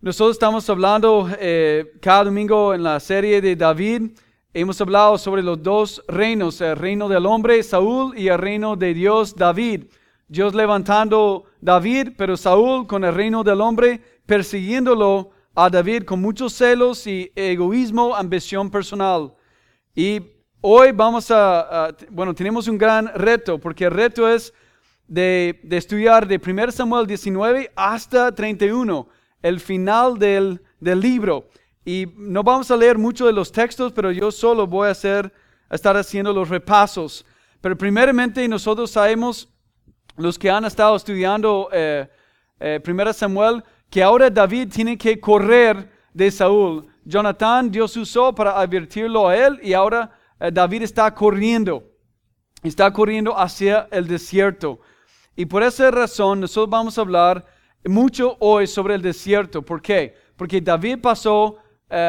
Nosotros estamos hablando cada domingo en la serie de David. Hemos hablado sobre los dos reinos, el reino del hombre, Saúl, y el reino de Dios, David. Dios levantando David, pero Saúl con el reino del hombre, persiguiéndolo a David con muchos celos y egoísmo, ambición personal. Y hoy tenemos un gran reto, porque el reto es de estudiar de 1 Samuel 19 hasta 31, el final del libro. Y no vamos a leer mucho de los textos, pero yo solo voy a estar haciendo los repasos. Pero primeramente nosotros sabemos, los que han estado estudiando 1 Samuel, que ahora David tiene que correr de Saúl. Jonatán Dios usó para advertirlo a él y ahora David está corriendo hacia el desierto. Y por esa razón nosotros vamos a hablar mucho hoy sobre el desierto. ¿Por qué? Porque David pasó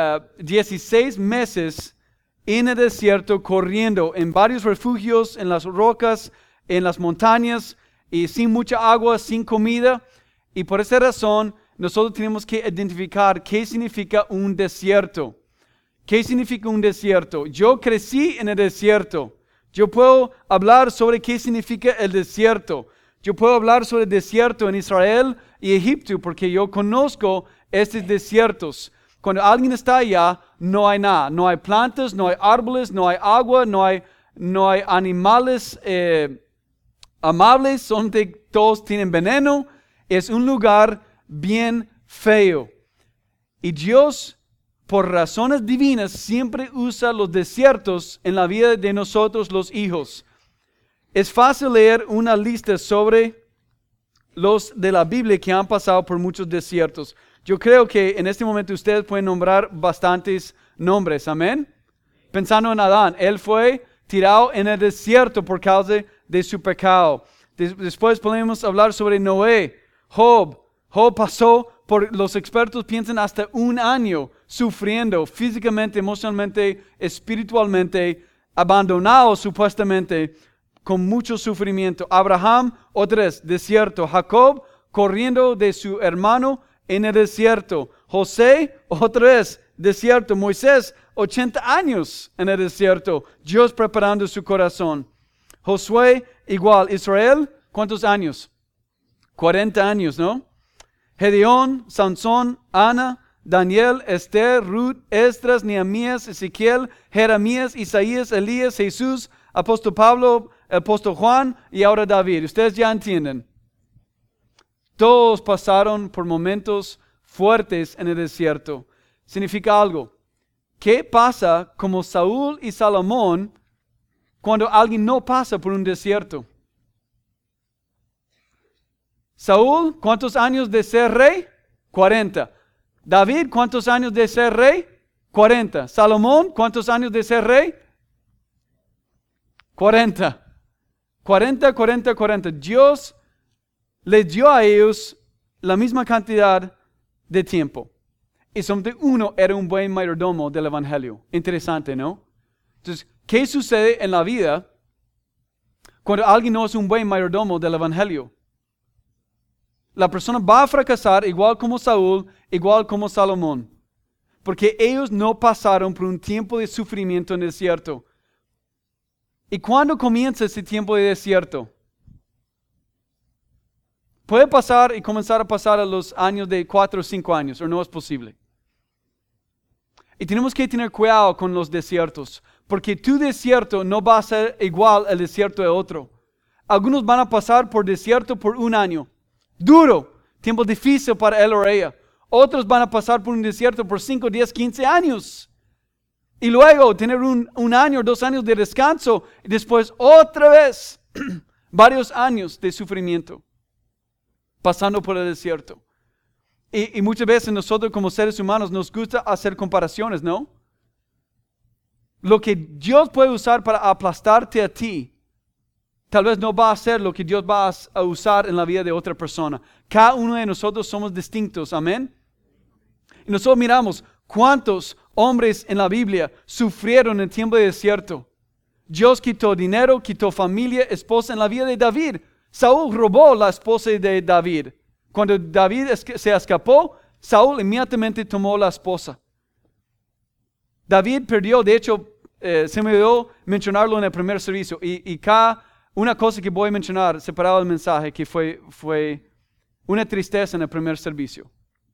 16 meses en el desierto corriendo en varios refugios, en las rocas, en las montañas y sin mucha agua, sin comida. Y por esa razón nosotros tenemos que identificar qué significa un desierto. ¿Qué significa un desierto? Yo crecí en el desierto. Yo puedo hablar sobre qué significa el desierto. Yo puedo hablar sobre el desierto en Israel y Egipto porque yo conozco estos desiertos. Cuando alguien está allá, no hay nada. No hay plantas, no hay árboles, no hay agua, no hay animales amables, todos tienen veneno. Es un lugar bien feo. Y Dios, por razones divinas, siempre usa los desiertos en la vida de nosotros los hijos. Es fácil leer una lista sobre los de la Biblia que han pasado por muchos desiertos. Yo creo que en este momento ustedes pueden nombrar bastantes nombres, amén. Pensando en Adán, él fue tirado en el desierto por causa de su pecado. Después podemos hablar sobre Noé, Job. Job pasó por, los expertos piensan, hasta un año sufriendo físicamente, emocionalmente, espiritualmente, abandonado supuestamente, con mucho sufrimiento. Abraham, otra vez, desierto. Jacob, corriendo de su hermano en el desierto. José, otra vez, desierto. Moisés, 80 años en el desierto. Dios preparando su corazón. Josué, igual. Israel, ¿cuántos años? 40 años, ¿no? Gedeón, Sansón, Ana, Daniel, Esther, Ruth, Esdras, Nehemías, Ezequiel, Jeremías, Isaías, Elías, Jesús, apóstol Pablo, apóstol Juan y ahora David. Ustedes ya entienden. Todos pasaron por momentos fuertes en el desierto. Significa algo. ¿Qué pasa como Saúl y Salomón cuando alguien no pasa por un desierto? Saúl, ¿cuántos años de ser rey? 40. David, ¿cuántos años de ser rey? 40. Salomón, ¿cuántos años de ser rey? 40. 40. Dios les dio a ellos la misma cantidad de tiempo. Y solamente uno era un buen mayordomo del evangelio. Interesante, ¿no? Entonces, ¿qué sucede en la vida cuando alguien no es un buen mayordomo del evangelio? La persona va a fracasar igual como Saúl, igual como Salomón. Porque ellos no pasaron por un tiempo de sufrimiento en el desierto. ¿Y cuándo comienza ese tiempo de desierto? Puede pasar y comenzar a pasar a los años de 4 o 5 años, o no es posible. Y tenemos que tener cuidado con los desiertos, porque tu desierto no va a ser igual al desierto de otro. Algunos van a pasar por desierto por 1 año. Duro, tiempo difícil para él o ella. Otros van a pasar por un desierto por 5, 10, 15 años. Y luego tener un año, 2 años de descanso. Y después otra vez varios años de sufrimiento. Pasando por el desierto. Y muchas veces nosotros como seres humanos nos gusta hacer comparaciones, ¿no? Lo que Dios puede usar para aplastarte a ti, tal vez no va a ser lo que Dios va a usar en la vida de otra persona. Cada uno de nosotros somos distintos, amén. Y nosotros miramos cuántos hombres en la Biblia sufrieron en el tiempo de desierto. Dios quitó dinero, quitó familia, esposa en la vida de David. Saúl robó la esposa de David. Cuando David se escapó, Saúl inmediatamente tomó la esposa. David perdió, de hecho, se me olvidó mencionarlo en el primer servicio. Y cada una cosa que voy a mencionar separado del mensaje, que fue una tristeza en el primer servicio.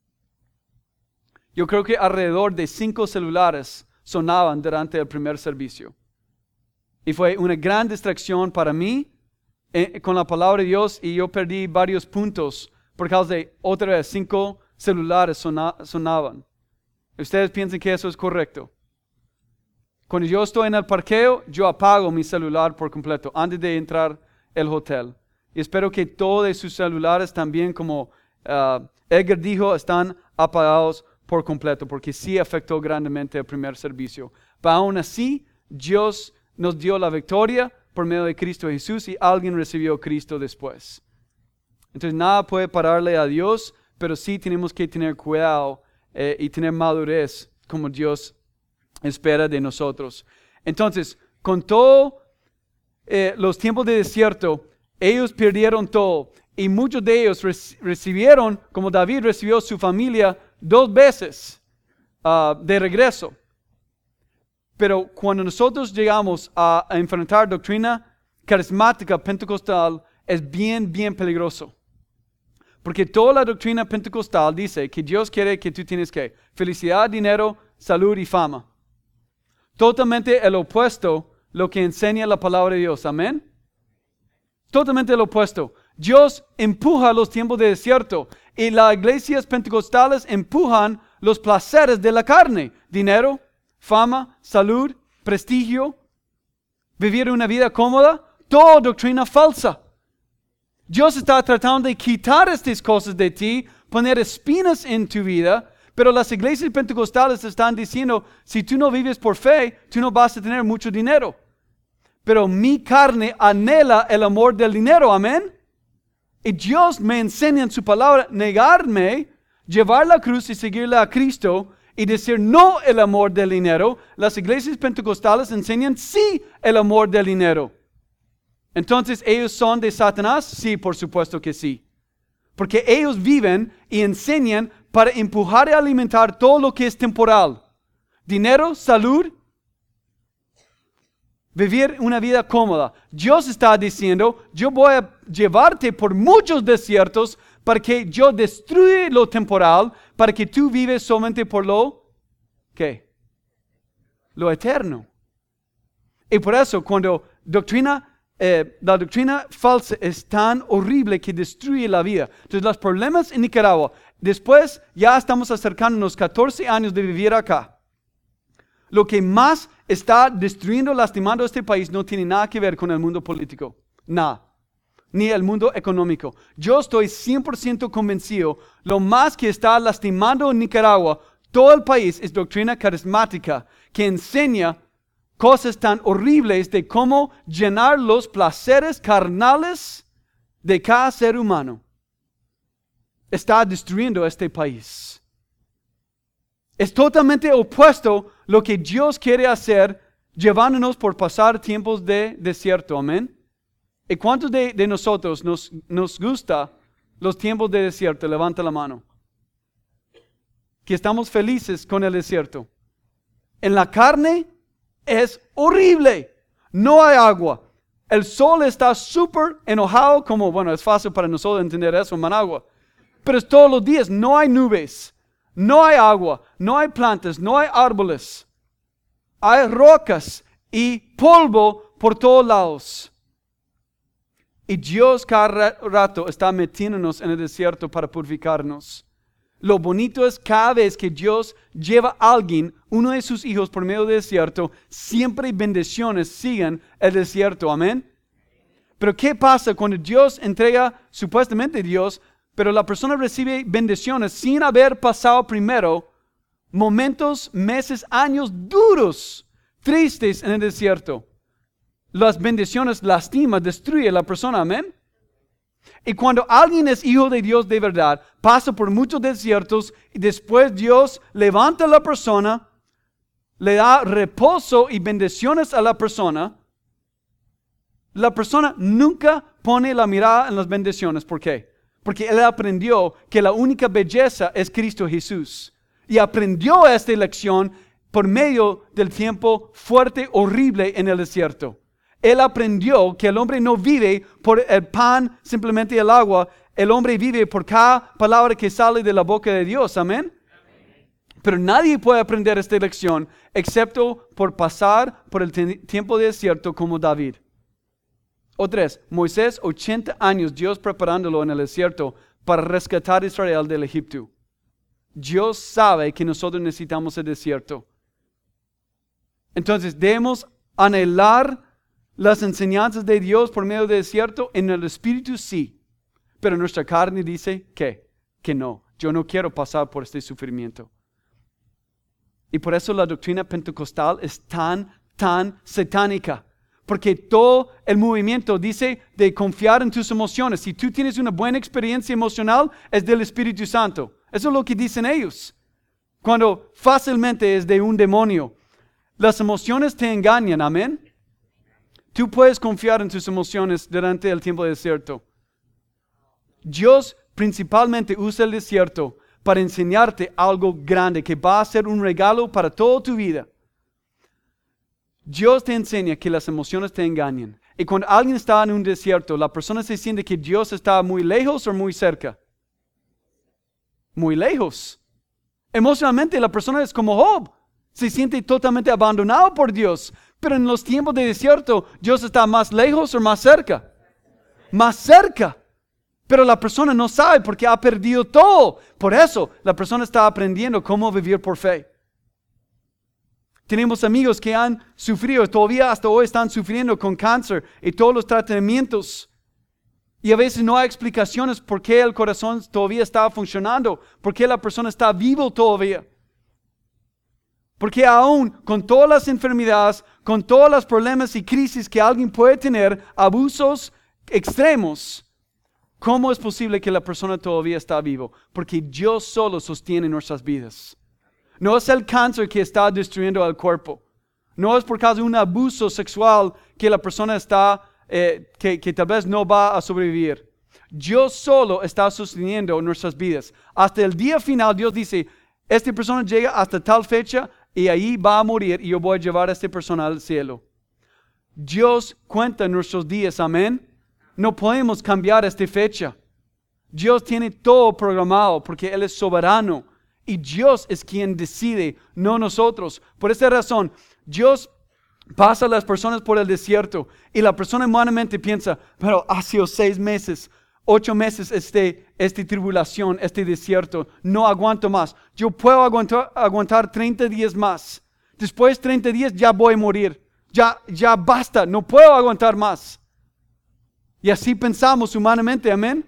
Yo creo que alrededor de 5 celulares sonaban durante el primer servicio. Y fue una gran distracción para mí con la palabra de Dios, y yo perdí varios puntos por causa de otra vez 5 celulares sonaban. ¿Ustedes piensan que eso es correcto? Cuando yo estoy en el parqueo, yo apago mi celular por completo antes de entrar al hotel. Y espero que todos de sus celulares también, como Edgar dijo, están apagados por completo, porque sí afectó grandemente el primer servicio. Pero aún así, Dios nos dio la victoria por medio de Cristo Jesús, y alguien recibió a Cristo después. Entonces nada puede pararle a Dios, pero sí tenemos que tener cuidado y tener madurez como Dios espera de nosotros. Entonces, con todos los tiempos de desierto, ellos perdieron todo, y muchos de ellos recibieron, como David recibió su familia 2 veces de regreso. Pero cuando nosotros llegamos a enfrentar doctrina carismática pentecostal, es bien peligroso. Porque toda la doctrina pentecostal dice que Dios quiere que tú tienes que felicidad, dinero, salud y fama. Totalmente el opuesto lo que enseña la palabra de Dios. Amén. Totalmente el opuesto. Dios empuja los tiempos de desierto, y las iglesias pentecostales empujan los placeres de la carne. Dinero, fama, salud, prestigio, vivir una vida cómoda, toda doctrina falsa. Dios está tratando de quitar estas cosas de ti, poner espinas en tu vida, pero las iglesias pentecostales están diciendo, si tú no vives por fe, tú no vas a tener mucho dinero. Pero mi carne anhela el amor del dinero, amén. Y Dios me enseña en su palabra negarme, llevar la cruz y seguirle a Cristo, y decir no el amor del dinero. Las iglesias pentecostales enseñan sí el amor del dinero. Entonces, ¿ellos son de Satanás? Sí, por supuesto que sí. Porque ellos viven y enseñan para empujar y alimentar todo lo que es temporal. Dinero, salud, vivir una vida cómoda. Dios está diciendo, yo voy a llevarte por muchos desiertos para que yo destruya lo temporal, para que tú vives solamente por lo, ¿qué? Lo eterno. Y por eso, cuando la doctrina falsa es tan horrible que destruye la vida. Entonces, los problemas en Nicaragua, después ya estamos acercándonos 14 años de vivir acá. Lo que más está destruyendo, lastimando este país no tiene nada que ver con el mundo político. Nada. Ni el mundo económico. Yo estoy 100% convencido, lo más que está lastimando en Nicaragua, todo el país, es doctrina carismática, que enseña cosas tan horribles de cómo llenar los placeres carnales de cada ser humano. Está destruyendo este país. Es totalmente opuesto lo que Dios quiere hacer, llevándonos por pasar tiempos de desierto. Amén. ¿Y cuántos de nosotros nos gusta los tiempos de desierto? Levanta la mano. Que estamos felices con el desierto. En la carne es horrible. No hay agua. El sol está súper enojado, como, bueno, es fácil para nosotros entender eso en Managua. Pero es todos los días, no hay nubes, no hay agua, no hay plantas, no hay árboles. Hay rocas y polvo por todos lados. Y Dios cada rato está metiéndonos en el desierto para purificarnos. Lo bonito es cada vez que Dios lleva a alguien, uno de sus hijos, por medio del desierto, siempre bendiciones siguen el desierto. Amén. Pero ¿qué pasa cuando Dios entrega, supuestamente Dios, pero la persona recibe bendiciones sin haber pasado primero momentos, meses, años duros, tristes en el desierto? Las bendiciones lastiman, destruyen a la persona, amén. Y cuando alguien es hijo de Dios de verdad, pasa por muchos desiertos y después Dios levanta a la persona, le da reposo y bendiciones a la persona nunca pone la mirada en las bendiciones. ¿Por qué? Porque él aprendió que la única belleza es Cristo Jesús. Y aprendió esta lección por medio del tiempo fuerte, horrible en el desierto. Él aprendió que el hombre no vive por el pan, simplemente el agua. El hombre vive por cada palabra que sale de la boca de Dios. Amén. Pero nadie puede aprender esta lección excepto por pasar por el tiempo de desierto como David. O 3, Moisés, 80 años, Dios preparándolo en el desierto para rescatar a Israel del Egipto. Dios sabe que nosotros necesitamos el desierto. Entonces, debemos anhelar las enseñanzas de Dios por medio del desierto. En el Espíritu sí, pero nuestra carne dice que no. Yo no quiero pasar por este sufrimiento. Y por eso la doctrina pentecostal es tan satánica. Porque todo el movimiento dice de confiar en tus emociones. Si tú tienes una buena experiencia emocional, es del Espíritu Santo. Eso es lo que dicen ellos. Cuando fácilmente es de un demonio. Las emociones te engañan, amén. Tú puedes confiar en tus emociones durante el tiempo de desierto. Dios principalmente usa el desierto para enseñarte algo grande que va a ser un regalo para toda tu vida. Dios te enseña que las emociones te engañan. Y cuando alguien está en un desierto, la persona se siente que Dios está muy lejos o muy cerca. Muy lejos. Emocionalmente la persona es como Job. Se siente totalmente abandonado por Dios. Pero en los tiempos de desierto, Dios está más lejos o más cerca. Más cerca. Pero la persona no sabe porque ha perdido todo. Por eso la persona está aprendiendo cómo vivir por fe. Tenemos amigos que han sufrido, todavía hasta hoy están sufriendo con cáncer y todos los tratamientos. Y a veces no hay explicaciones por qué el corazón todavía está funcionando, por qué la persona está viva todavía. Porque aún con todas las enfermedades, con todos los problemas y crisis que alguien puede tener, abusos extremos, ¿cómo es posible que la persona todavía está viva? Porque Dios solo sostiene nuestras vidas. No es el cáncer que está destruyendo el cuerpo. No es por causa de un abuso sexual que la persona está, que tal vez no va a sobrevivir. Dios solo está sosteniendo nuestras vidas. Hasta el día final Dios dice, esta persona llega hasta tal fecha y ahí va a morir y yo voy a llevar a esta persona al cielo. Dios cuenta nuestros días, amén. No podemos cambiar esta fecha. Dios tiene todo programado porque Él es soberano. Y Dios es quien decide, no nosotros. Por esa razón, Dios pasa a las personas por el desierto. Y la persona humanamente piensa, pero ha sido 6 meses, 8 meses esta tribulación, este desierto. No aguanto más. Yo puedo aguantar 30 días más. Después de 30 días ya voy a morir. Ya basta, no puedo aguantar más. Y así pensamos humanamente, amén.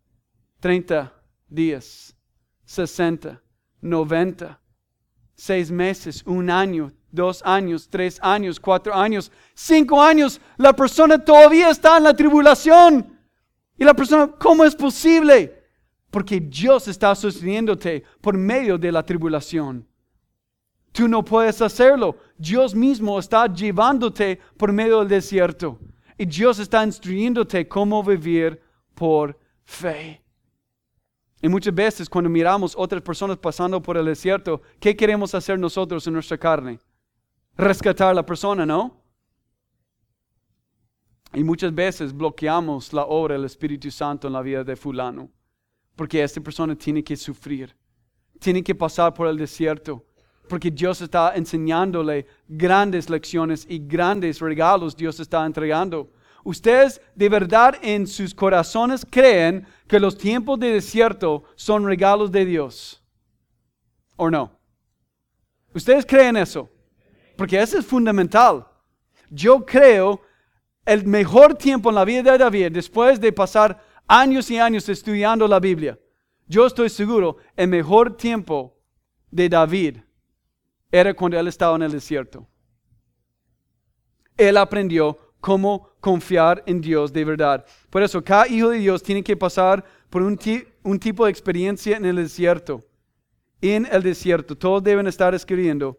30 días, 60, 90, 6 meses, 1 año, 2 años, 3 años, 4 años, 5 años. La persona todavía está en la tribulación. Y la persona, ¿cómo es posible? Porque Dios está sosteniéndote por medio de la tribulación. Tú no puedes hacerlo. Dios mismo está llevándote por medio del desierto. Y Dios está instruyéndote cómo vivir por fe. Y muchas veces cuando miramos otras personas pasando por el desierto, ¿qué queremos hacer nosotros en nuestra carne? Rescatar a la persona, ¿no? Y muchas veces bloqueamos la obra del Espíritu Santo en la vida de fulano. Porque esta persona tiene que sufrir. Tiene que pasar por el desierto. Porque Dios está enseñándole grandes lecciones y grandes regalos Dios está entregando. ¿Ustedes de verdad en sus corazones creen que los tiempos de desierto son regalos de Dios? ¿O no? ¿Ustedes creen eso? Porque eso es fundamental. Yo creo el mejor tiempo en la vida de David, después de pasar años y años estudiando la Biblia, yo estoy seguro, el mejor tiempo de David era cuando él estaba en el desierto. Él aprendió cómo confiar en Dios de verdad. Por eso, cada hijo de Dios tiene que pasar por un tipo de experiencia en el desierto. En el desierto. Todos deben estar escribiendo.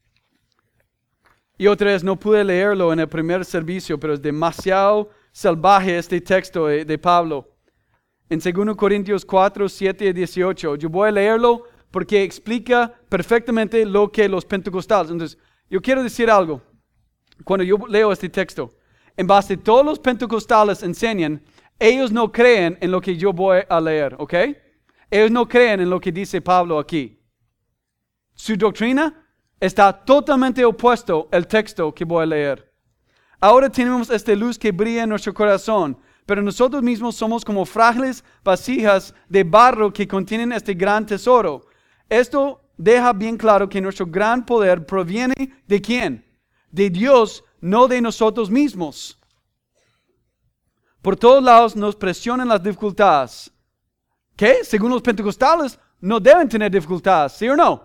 Y otra vez, no pude leerlo en el primer servicio, pero es demasiado salvaje este texto de Pablo. en 2 Corintios 4, 7 y 18. Yo voy a leerlo porque explica perfectamente lo que los pentecostales. Entonces, yo quiero decir algo. Cuando yo leo este texto, en base a todos los pentecostales enseñan, ellos no creen en lo que yo voy a leer, ¿ok? Ellos no creen en lo que dice Pablo aquí. Su doctrina está totalmente opuesto al texto que voy a leer. Ahora tenemos esta luz que brilla en nuestro corazón, pero nosotros mismos somos como frágiles vasijas de barro que contienen este gran tesoro. Esto deja bien claro que nuestro gran poder proviene ¿de quién? De Dios, no de nosotros mismos. Por todos lados nos presionan las dificultades. ¿Qué? Según los pentecostales, no deben tener dificultades, ¿sí o no?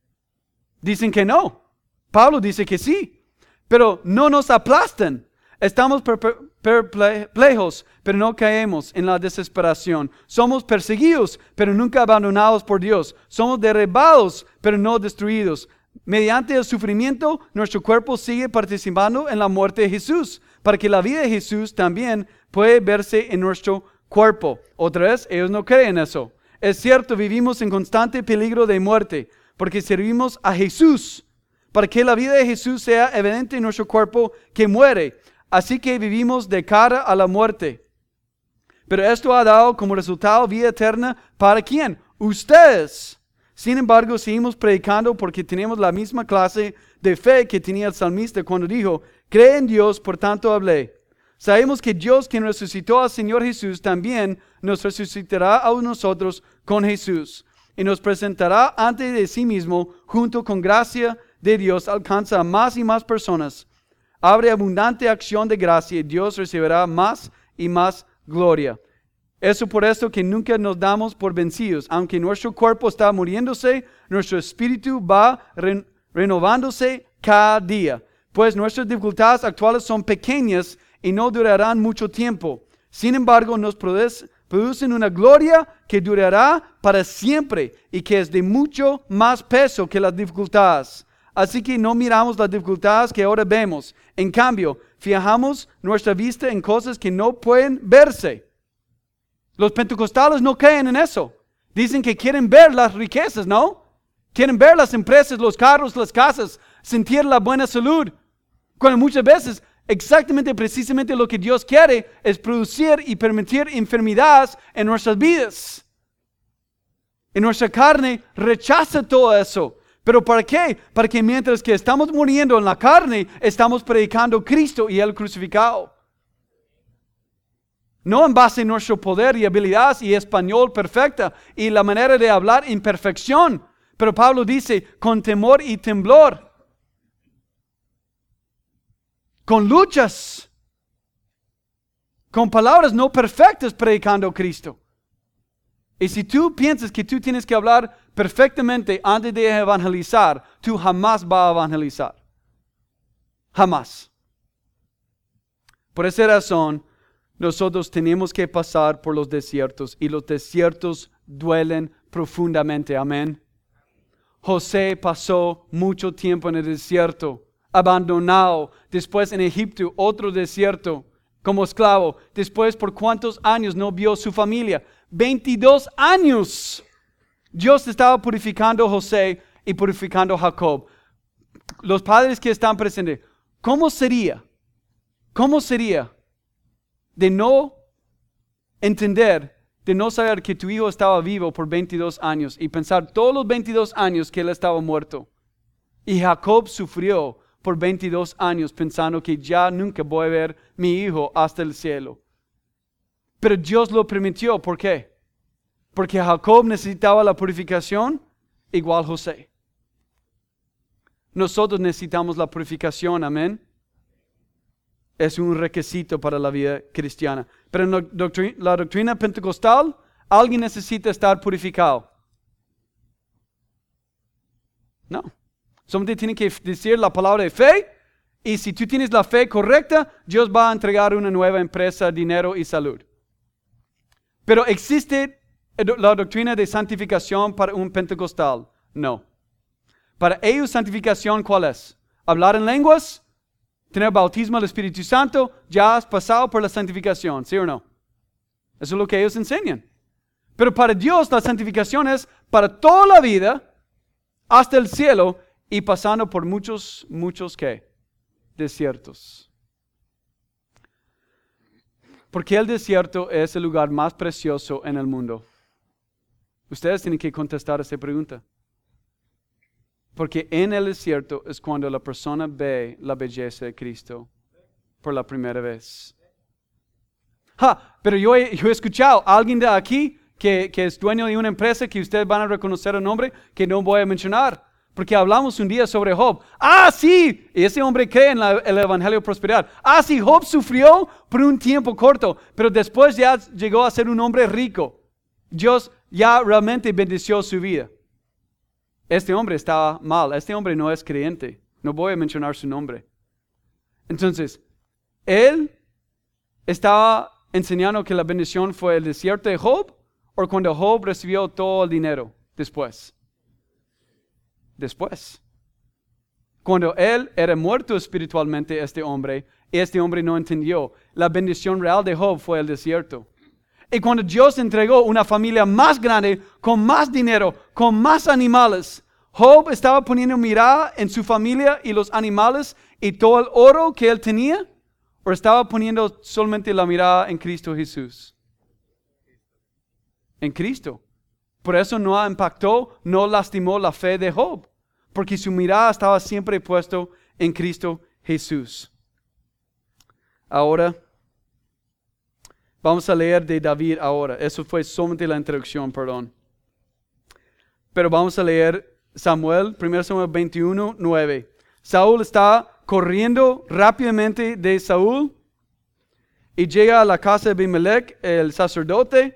Dicen que no. Pablo dice que sí. Pero no nos aplastan. Estamos perplejos, pero no caemos en la desesperación. Somos perseguidos, pero nunca abandonados por Dios. Somos derribados, pero no destruidos. Mediante el sufrimiento, nuestro cuerpo sigue participando en la muerte de Jesús, para que la vida de Jesús también puede verse en nuestro cuerpo. Otra vez, ellos no creen eso. Es cierto, vivimos en constante peligro de muerte, porque servimos a Jesús, para que la vida de Jesús sea evidente en nuestro cuerpo que muere. Así que vivimos de cara a la muerte. Pero esto ha dado como resultado vida eterna. ¿Para quién? Ustedes. Sin embargo, seguimos predicando porque tenemos la misma clase de fe que tenía el salmista cuando dijo, cree en Dios, por tanto hablé. Sabemos que Dios, quien resucitó al Señor Jesús, también nos resucitará a nosotros con Jesús y nos presentará ante de sí mismo, junto con gracia de Dios, alcanza a más y más personas. Abre abundante acción de gracia y Dios recibirá más y más gloria. Eso por esto que nunca nos damos por vencidos. Aunque nuestro cuerpo está muriéndose, nuestro espíritu va renovándose cada día. Pues nuestras dificultades actuales son pequeñas y no durarán mucho tiempo. Sin embargo, nos producen una gloria que durará para siempre y que es de mucho más peso que las dificultades. Así que no miramos las dificultades que ahora vemos. En cambio, fijamos nuestra vista en cosas que no pueden verse. Los pentecostales no creen en eso. Dicen que quieren ver las riquezas, ¿no? Quieren ver las empresas, los carros, las casas, sentir la buena salud. Cuando muchas veces, exactamente, precisamente lo que Dios quiere es producir y permitir enfermedades en nuestras vidas. Y nuestra carne rechaza todo eso. ¿Pero para qué? Para que mientras que estamos muriendo en la carne, estamos predicando Cristo y el crucificado. No en base a nuestro poder y habilidades y español perfecta y la manera de hablar en perfección. Pero Pablo dice, con temor y temblor. Con luchas. Con palabras no perfectas predicando Cristo. Y si tú piensas que tú tienes que hablar perfectamente antes de evangelizar, tú jamás vas a evangelizar. Jamás. Por esa razón, nosotros tenemos que pasar por los desiertos y los desiertos duelen profundamente. Amén. José pasó mucho tiempo en el desierto, abandonado. Después en Egipto, otro desierto, como esclavo. Después, ¿por cuántos años no vio su familia? 22 años. Dios estaba purificando a José y purificando a Jacob. Los padres que están presentes, ¿cómo sería de no entender, de no saber que tu hijo estaba vivo por 22 años y pensar todos los 22 años que él estaba muerto? Y Jacob sufrió por 22 años pensando que ya nunca voy a ver mi hijo hasta el cielo. Pero Dios lo permitió. ¿Por qué? Porque Jacob necesitaba la purificación igual José. Nosotros necesitamos la purificación, amén. Es un requisito para la vida cristiana. Pero en la doctrina pentecostal, alguien necesita estar purificado. No. Solamente tiene que decir la palabra de fe. Y si tú tienes la fe correcta, Dios va a entregar una nueva empresa, dinero y salud. Pero ¿existe la doctrina de santificación para un pentecostal? No. Para ellos, santificación, ¿cuál es? ¿Hablar en lenguas? ¿Tener bautismo del Espíritu Santo? Ya has pasado por la santificación, ¿sí o no? Eso es lo que ellos enseñan. Pero para Dios la santificación es para toda la vida, hasta el cielo, y pasando por muchos, ¿qué? Desiertos. Porque el desierto es el lugar más precioso en el mundo. Ustedes tienen que contestar esa pregunta. Porque en el desierto es cuando la persona ve la belleza de Cristo por la primera vez. Pero yo he escuchado a alguien de aquí que es dueño de una empresa que ustedes van a reconocer el nombre que no voy a mencionar. Porque hablamos un día sobre Job. Sí, ese hombre cree en el Evangelio de Prosperidad. Sí, Job sufrió por un tiempo corto, pero después ya llegó a ser un hombre rico. Dios ya realmente bendició su vida. Este hombre estaba mal, este hombre no es creyente. No voy a mencionar su nombre. Entonces, él estaba enseñando que la bendición fue el desierto de Job, o cuando Job recibió todo el dinero después. Cuando él era muerto espiritualmente, este hombre no entendió. La bendición real de Job fue el desierto. Y cuando Dios entregó una familia más grande, con más dinero, con más animales, Job estaba poniendo mirada en su familia y los animales y todo el oro que él tenía, o estaba poniendo solamente la mirada en Cristo Jesús. En Cristo. Por eso no impactó, no lastimó la fe de Job, porque su mirada estaba siempre puesto en Cristo Jesús. Ahora, vamos a leer de David ahora. Eso fue solamente la introducción, perdón. Pero vamos a leer 1 Samuel 21, 9. Saúl está corriendo rápidamente de Saúl y llega a la casa de Abimelech, el sacerdote.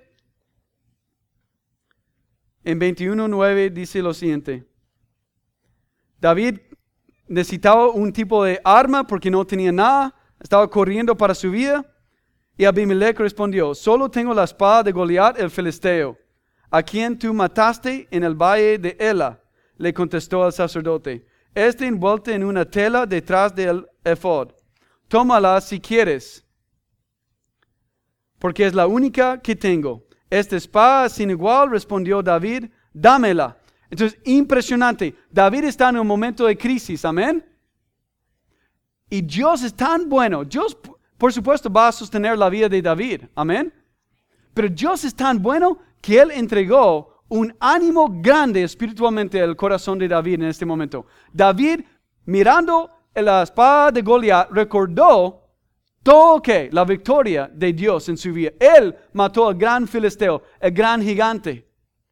En 21:9 dice lo siguiente. David necesitaba un tipo de arma porque no tenía nada. Estaba corriendo para su vida. Y Abimelech respondió, solo tengo la espada de Goliat el filisteo, a quien tú mataste en el valle de Ela. Le contestó el sacerdote, envuelta en una tela detrás del efod. Tómala si quieres, porque es la única que tengo. Esta espada sin igual, respondió David, dámela. Entonces, impresionante. David está en un momento de crisis, amén. Y Dios es tan bueno. Dios, por supuesto, va a sostener la vida de David, amén. Pero Dios es tan bueno que Él entregó un ánimo grande espiritualmente al corazón de David en este momento. David, mirando la espada de Goliat, recordó todo la victoria de Dios en su vida. Él mató al gran filisteo, el gran gigante.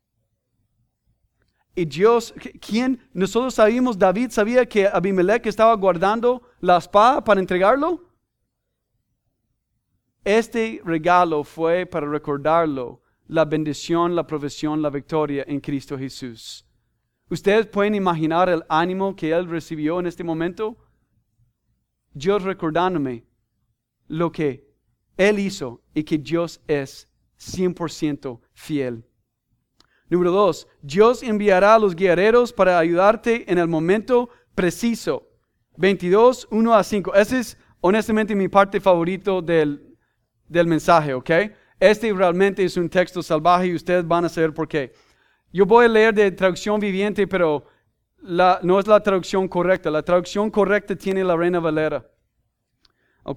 Y Dios, nosotros sabíamos, David sabía que Abimelech estaba guardando la espada para entregarlo. Este regalo fue para recordarlo, la bendición, la provisión, la victoria en Cristo Jesús. ¿Ustedes pueden imaginar el ánimo que él recibió en este momento? Dios recordándome lo que él hizo y que Dios es 100% fiel. Número 2, Dios enviará a los guerreros para ayudarte en el momento preciso. 22, 1 a 5. Ese es honestamente mi parte favorito del mensaje, ¿ok? Este realmente es un texto salvaje y ustedes van a saber por qué. Yo voy a leer de traducción viviente, pero no es la traducción correcta. La traducción correcta tiene la Reina Valera. ¿Ok?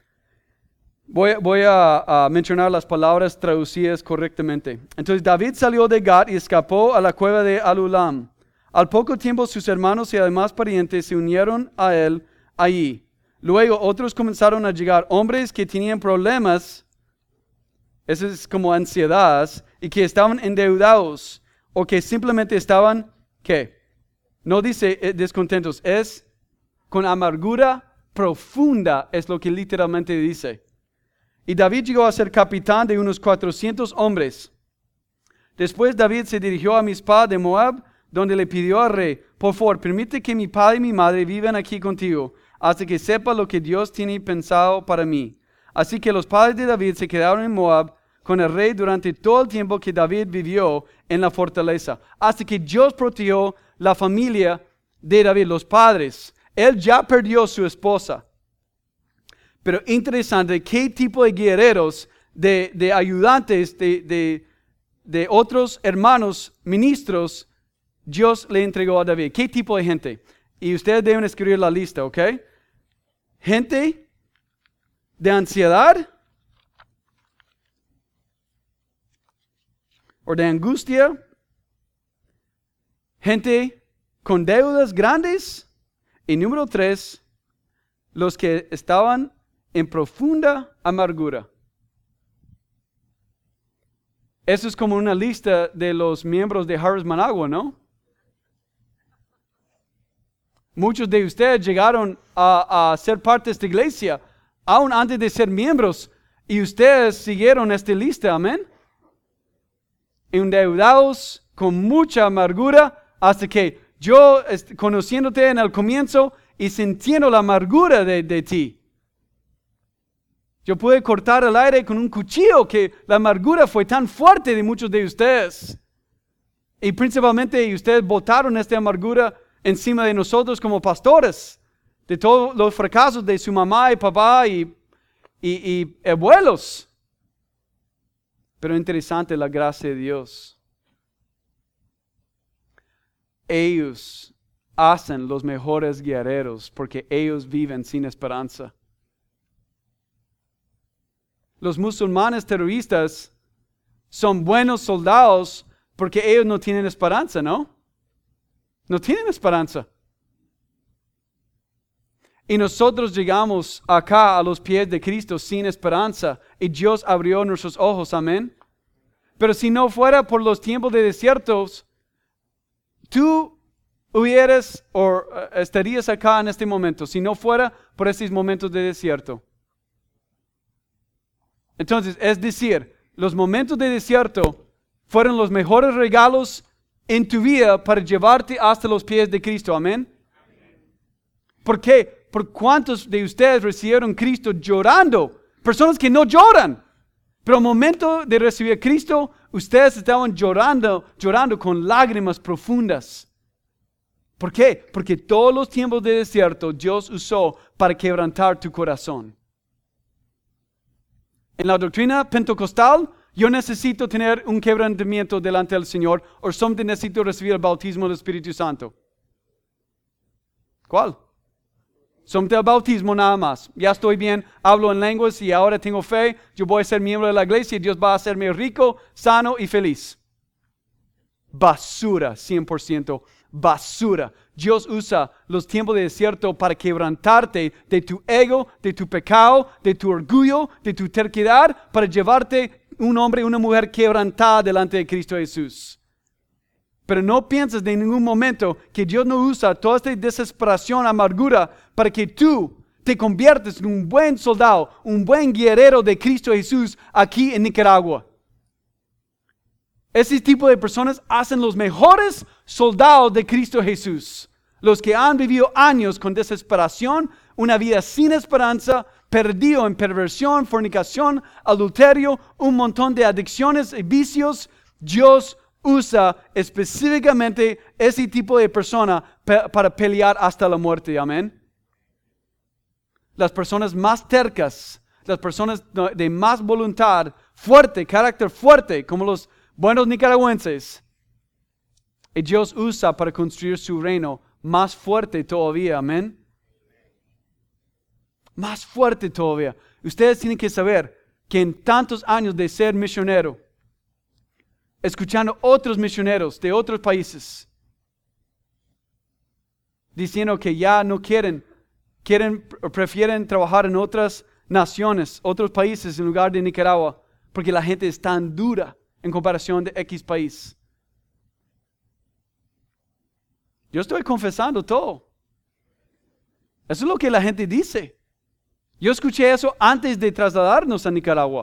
Voy a mencionar las palabras traducidas correctamente. Entonces David salió de Gat y escapó a la cueva de Adulam. Al poco tiempo sus hermanos y además parientes se unieron a él allí. Luego otros comenzaron a llegar, hombres que tenían problemas, eso es como ansiedades, y que estaban endeudados, o que simplemente estaban, ¿qué? No dice descontentos, es con amargura profunda, es lo que literalmente dice. Y David llegó a ser capitán de unos 400 hombres. Después David se dirigió a Mizpah de Moab, donde le pidió al rey, por favor, permite que mi padre y mi madre vivan aquí contigo, hasta que sepa lo que Dios tiene pensado para mí. Así que los padres de David se quedaron en Moab con el rey durante todo el tiempo que David vivió en la fortaleza, hasta que Dios protegió la familia de David, los padres. Él ya perdió su esposa. Pero interesante, ¿qué tipo de guerreros, de ayudantes, de de otros hermanos ministros Dios le entregó a David. ¿Qué tipo de gente? Y ustedes deben escribir la lista, ¿ok? Gente de ansiedad o de angustia, gente con deudas grandes, y número 3, los que estaban en profunda amargura. Eso es como una lista de los miembros de Harvest Managua, ¿no? Muchos de ustedes llegaron a ser parte de esta iglesia aún antes de ser miembros, y ustedes siguieron esta lista, amén. Endeudados con mucha amargura, hasta que yo, conociéndote en el comienzo y sintiendo la amargura de ti, yo pude cortar el aire con un cuchillo, que la amargura fue tan fuerte de muchos de ustedes. Y principalmente ustedes botaron esta amargura encima de nosotros como pastores, de todos los fracasos de su mamá y papá y abuelos. Pero interesante la gracia de Dios. Ellos hacen los mejores guerreros porque ellos viven sin esperanza. Los musulmanes terroristas son buenos soldados porque ellos no tienen esperanza, ¿no? No tienen esperanza. Y nosotros llegamos acá a los pies de Cristo sin esperanza, y Dios abrió nuestros ojos, amén. Pero si no fuera por los tiempos de desiertos, tú hubieras o estarías acá en este momento, si no fuera por estos momentos de desierto. Entonces, es decir, los momentos de desierto fueron los mejores regalos en tu vida para llevarte hasta los pies de Cristo, amén. ¿Por qué? ¿Por cuántos de ustedes recibieron Cristo llorando? Personas que no lloran. Pero al momento de recibir a Cristo, ustedes estaban llorando con lágrimas profundas. ¿Por qué? Porque todos los tiempos de desierto Dios usó para quebrantar tu corazón. En la doctrina pentecostal, yo necesito tener un quebrantamiento delante del Señor, o solamente necesito recibir el bautismo del Espíritu Santo. ¿Cuál? Solamente el bautismo nada más. Ya estoy bien, hablo en lenguas y ahora tengo fe. Yo voy a ser miembro de la iglesia y Dios va a hacerme rico, sano y feliz. Basura, 100% basura. Dios usa los tiempos de desierto para quebrantarte de tu ego, de tu pecado, de tu orgullo, de tu terquedad, para llevarte un hombre y una mujer quebrantada delante de Cristo Jesús. Pero no pienses de ningún momento que Dios no usa toda esta desesperación, amargura, para que tú te conviertas en un buen soldado, un buen guerrero de Cristo Jesús aquí en Nicaragua. Ese tipo de personas hacen los mejores soldados de Cristo Jesús. Los que han vivido años con desesperación, una vida sin esperanza, perdido en perversión, fornicación, adulterio, un montón de adicciones y vicios. Dios usa específicamente ese tipo de persona para pelear hasta la muerte. Amén. Las personas más tercas, las personas de más voluntad, fuerte, carácter fuerte, como los buenos nicaragüenses, y Dios usa para construir su reino más fuerte todavía, amén. Más fuerte todavía. Ustedes tienen que saber que en tantos años de ser misionero, escuchando otros misioneros de otros países, diciendo que ya no prefieren trabajar en otras naciones, otros países en lugar de Nicaragua, porque la gente es tan dura en comparación de X país. Yo estoy confesando todo. Eso es lo que la gente dice. Yo escuché eso antes de trasladarnos a Nicaragua.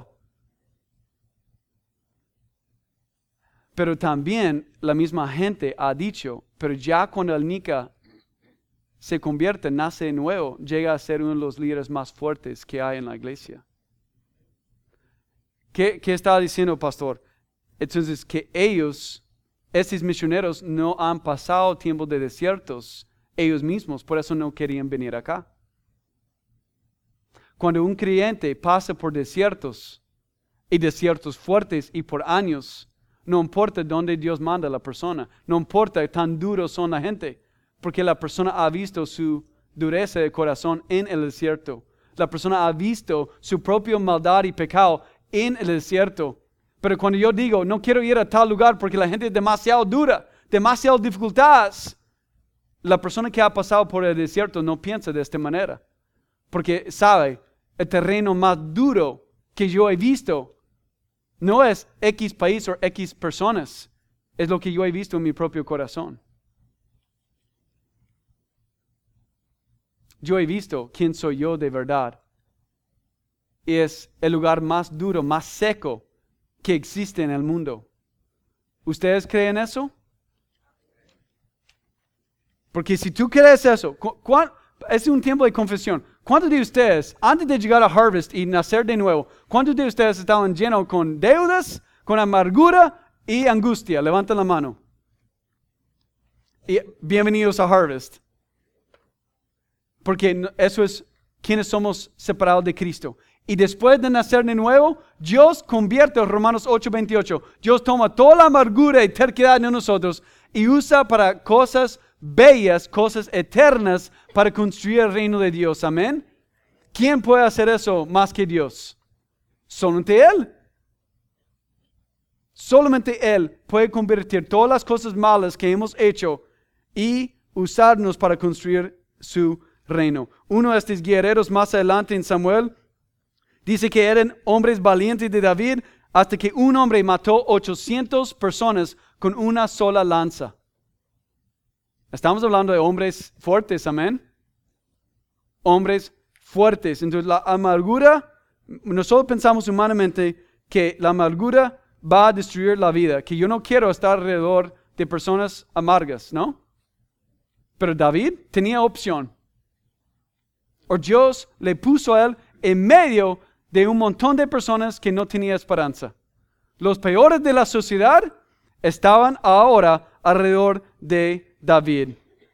Pero también la misma gente ha dicho, pero ya cuando el Nica se convierte, nace de nuevo, llega a ser uno de los líderes más fuertes que hay en la iglesia. ¿Qué estaba diciendo, pastor? Entonces, que estos misioneros no han pasado tiempos de desiertos ellos mismos, por eso no querían venir acá. Cuando un creyente pasa por desiertos, y desiertos fuertes y por años, no importa dónde Dios manda a la persona, no importa tan duros son la gente, porque la persona ha visto su dureza de corazón en el desierto. La persona ha visto su propia maldad y pecado en el desierto. Pero cuando yo digo, no quiero ir a tal lugar porque la gente es demasiado dura, demasiadas dificultades, la persona que ha pasado por el desierto no piensa de esta manera. Porque sabe, el terreno más duro que yo he visto no es X país o X personas, es lo que yo he visto en mi propio corazón. Yo he visto quién soy yo de verdad. Y es el lugar más duro, más seco que existe en el mundo. ¿Ustedes creen eso? Porque si tú crees eso, es un tiempo de confesión. ¿Cuántos de ustedes, antes de llegar a Harvest y nacer de nuevo, cuántos de ustedes estaban llenos con deudas, con amargura y angustia? Levanten la mano. Y bienvenidos a Harvest. Porque eso es quienes somos separados de Cristo. Y después de nacer de nuevo, Dios convierte, Romanos 8:28, Dios toma toda la amargura y terquedad de nosotros y usa para cosas bellas, cosas eternas, para construir el reino de Dios. Amén. ¿Quién puede hacer eso más que Dios? Solamente Él. Solamente Él puede convertir todas las cosas malas que hemos hecho y usarnos para construir su reino. Uno de estos guerreros más adelante en Samuel dice que eran hombres valientes de David hasta que un hombre mató 800 personas con una sola lanza. Estamos hablando de hombres fuertes, amén. Hombres fuertes. Entonces la amargura, nosotros pensamos humanamente que la amargura va a destruir la vida, que yo no quiero estar alrededor de personas amargas, ¿no? Pero David tenía opción. O Dios le puso a él en medio de un montón de personas que no tenían esperanza. Los peores de la sociedad estaban ahora alrededor de David.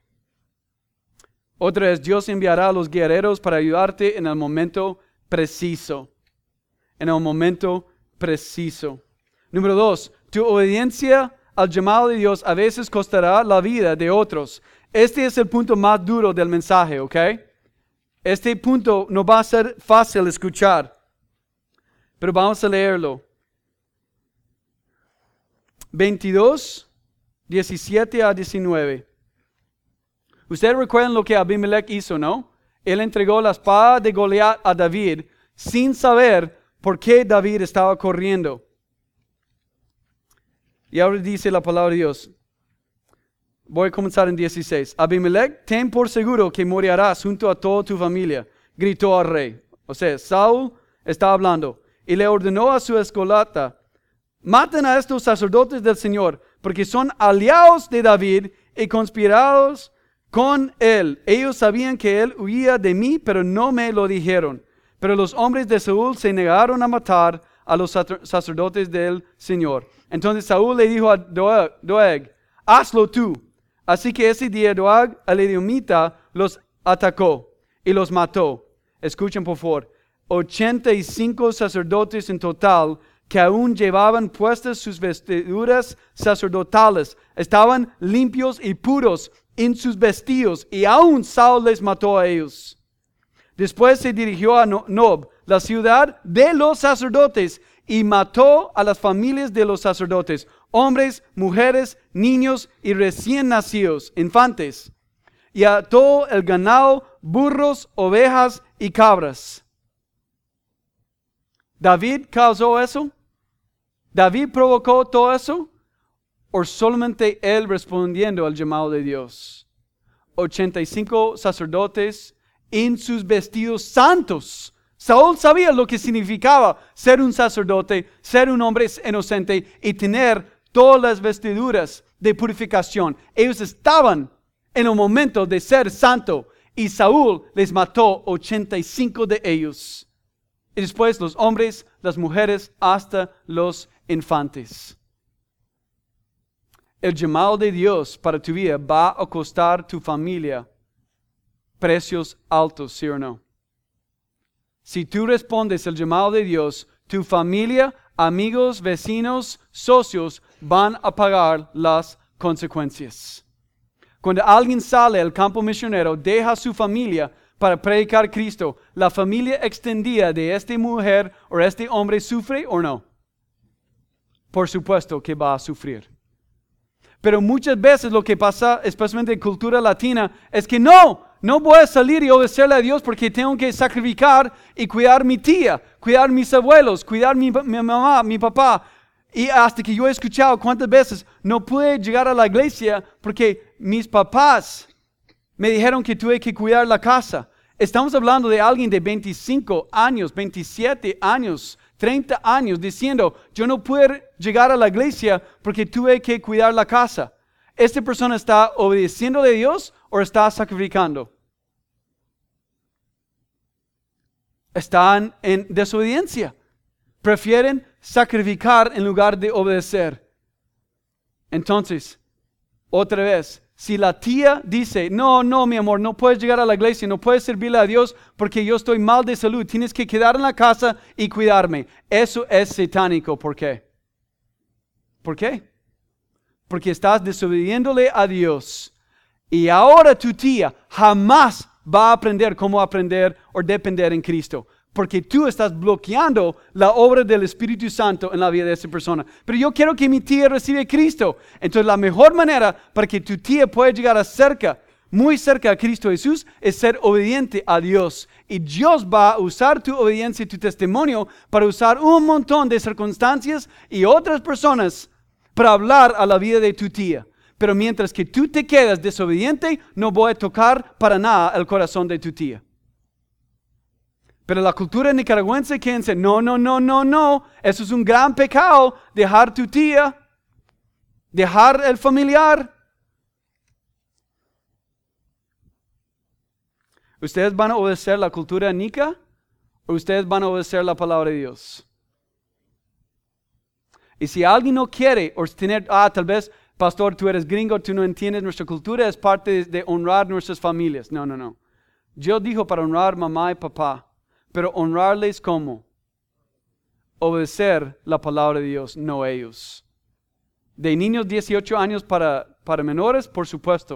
Otra es, Dios enviará a los guerreros para ayudarte en el momento preciso. En el momento preciso. Número 2, tu obediencia al llamado de Dios a veces costará la vida de otros. Este es el punto más duro del mensaje, ¿ok? Este punto no va a ser fácil escuchar, pero vamos a leerlo. 22, 17 a 19. Ustedes recuerdan lo que Abimelech hizo, ¿no? Él entregó la espada de Goliat a David sin saber por qué David estaba corriendo. Y ahora dice la palabra de Dios. Voy a comenzar en 16. Abimelech, ten por seguro que morirás junto a toda tu familia, gritó al rey. O sea, Saúl está hablando. Y le ordenó a su escolta, maten a estos sacerdotes del Señor, porque son aliados de David y conspirados con él. Ellos sabían que él huía de mí, pero no me lo dijeron. Pero los hombres de Saúl se negaron a matar a los sacerdotes del Señor. Entonces Saúl le dijo a Doeg, hazlo tú. Así que ese día Doeg, el edomita, los atacó y los mató. Escuchen por favor. 85 sacerdotes en total que aún llevaban puestas sus vestiduras sacerdotales. Estaban limpios y puros en sus vestidos y aún Saúl les mató a ellos. Después se dirigió a Nob, la ciudad de los sacerdotes, y mató a las familias de los sacerdotes, hombres, mujeres, niños y recién nacidos, infantes, y a todo el ganado, burros, ovejas y cabras. ¿David causó eso? ¿David provocó todo eso? ¿O solamente él respondiendo al llamado de Dios? 85 sacerdotes en sus vestidos santos. Saúl sabía lo que significaba ser un sacerdote, ser un hombre inocente y tener todas las vestiduras de purificación. Ellos estaban en el momento de ser santo y Saúl les mató 85 de ellos. Y después los hombres, las mujeres, hasta los infantes. El llamado de Dios para tu vida va a costar tu familia precios altos, ¿sí o no? Si tú respondes al llamado de Dios, tu familia amigos, vecinos, socios van a pagar las consecuencias. Cuando alguien sale al campo misionero, deja su familia para predicar Cristo, ¿la familia extendida de esta mujer o este hombre sufre o no? Por supuesto que va a sufrir. Pero muchas veces lo que pasa, especialmente en cultura latina, es que no voy a salir y obedecerle a Dios porque tengo que sacrificar y cuidar mi tía, cuidar mis abuelos, cuidar mi mamá, mi papá. Y hasta que yo he escuchado cuántas veces no pude llegar a la iglesia porque mis papás me dijeron que tuve que cuidar la casa. Estamos hablando de alguien de 25 años, 27 años, 30 años diciendo, yo no pude llegar a la iglesia porque tuve que cuidar la casa. ¿Esta persona está obedeciendo a Dios o está sacrificando? Están en desobediencia. Prefieren sacrificar en lugar de obedecer. Entonces, otra vez, si la tía dice, no, mi amor, no puedes llegar a la iglesia, no puedes servirle a Dios porque yo estoy mal de salud, tienes que quedar en la casa y cuidarme. Eso es satánico. ¿Por qué? ¿Por qué? Porque estás desobediéndole a Dios. Y ahora tu tía jamás va a aprender cómo aprender o depender en Cristo. Porque tú estás bloqueando la obra del Espíritu Santo en la vida de esa persona. Pero yo quiero que mi tía reciba a Cristo. Entonces la mejor manera para que tu tía pueda llegar muy cerca a Cristo Jesús, es ser obediente a Dios. Y Dios va a usar tu obediencia y tu testimonio para usar un montón de circunstancias y otras personas para hablar a la vida de tu tía. Pero mientras que tú te quedas desobediente, no voy a tocar para nada el corazón de tu tía. Pero la cultura nicaragüense que dice, no, eso es un gran pecado, dejar tu tía, dejar el familiar. ¿Ustedes van a obedecer la cultura nica o ustedes van a obedecer la palabra de Dios? Y si alguien no quiere o tener, tal vez, pastor, tú eres gringo, tú no entiendes, nuestra cultura es parte de honrar nuestras familias. No. Dios dijo para honrar mamá y papá. Pero honrarles ¿cómo? Obedecer la palabra de Dios, no ellos. De niños 18 años para menores, por supuesto.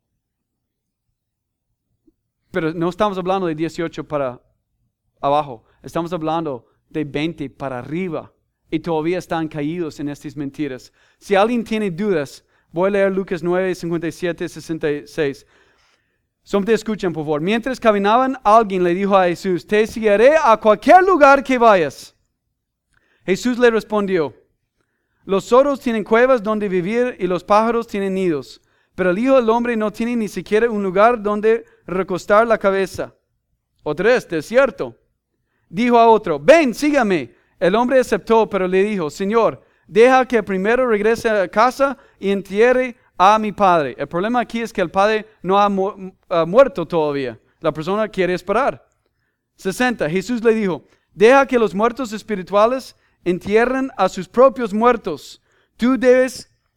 Pero no estamos hablando de 18 para abajo. Estamos hablando de 20 para arriba. Y todavía están caídos en estas mentiras. Si alguien tiene dudas, voy a leer Lucas 9, 57, 66. Solamente escuchen, por favor. Mientras caminaban, alguien le dijo a Jesús, te seguiré a cualquier lugar que vayas. Jesús le respondió, los zorros tienen cuevas donde vivir y los pájaros tienen nidos, pero el Hijo del Hombre no tiene ni siquiera un lugar donde recostar la cabeza. Otra vez, desierto. Dijo a otro, ven, sígame. El hombre aceptó, pero le dijo, Señor, deja que primero regrese a casa y entierre a mi padre. El problema aquí es que el padre no ha muerto todavía. La persona quiere esperar. 60. Jesús le dijo, deja que los muertos espirituales entierren a sus propios muertos. Tu deber,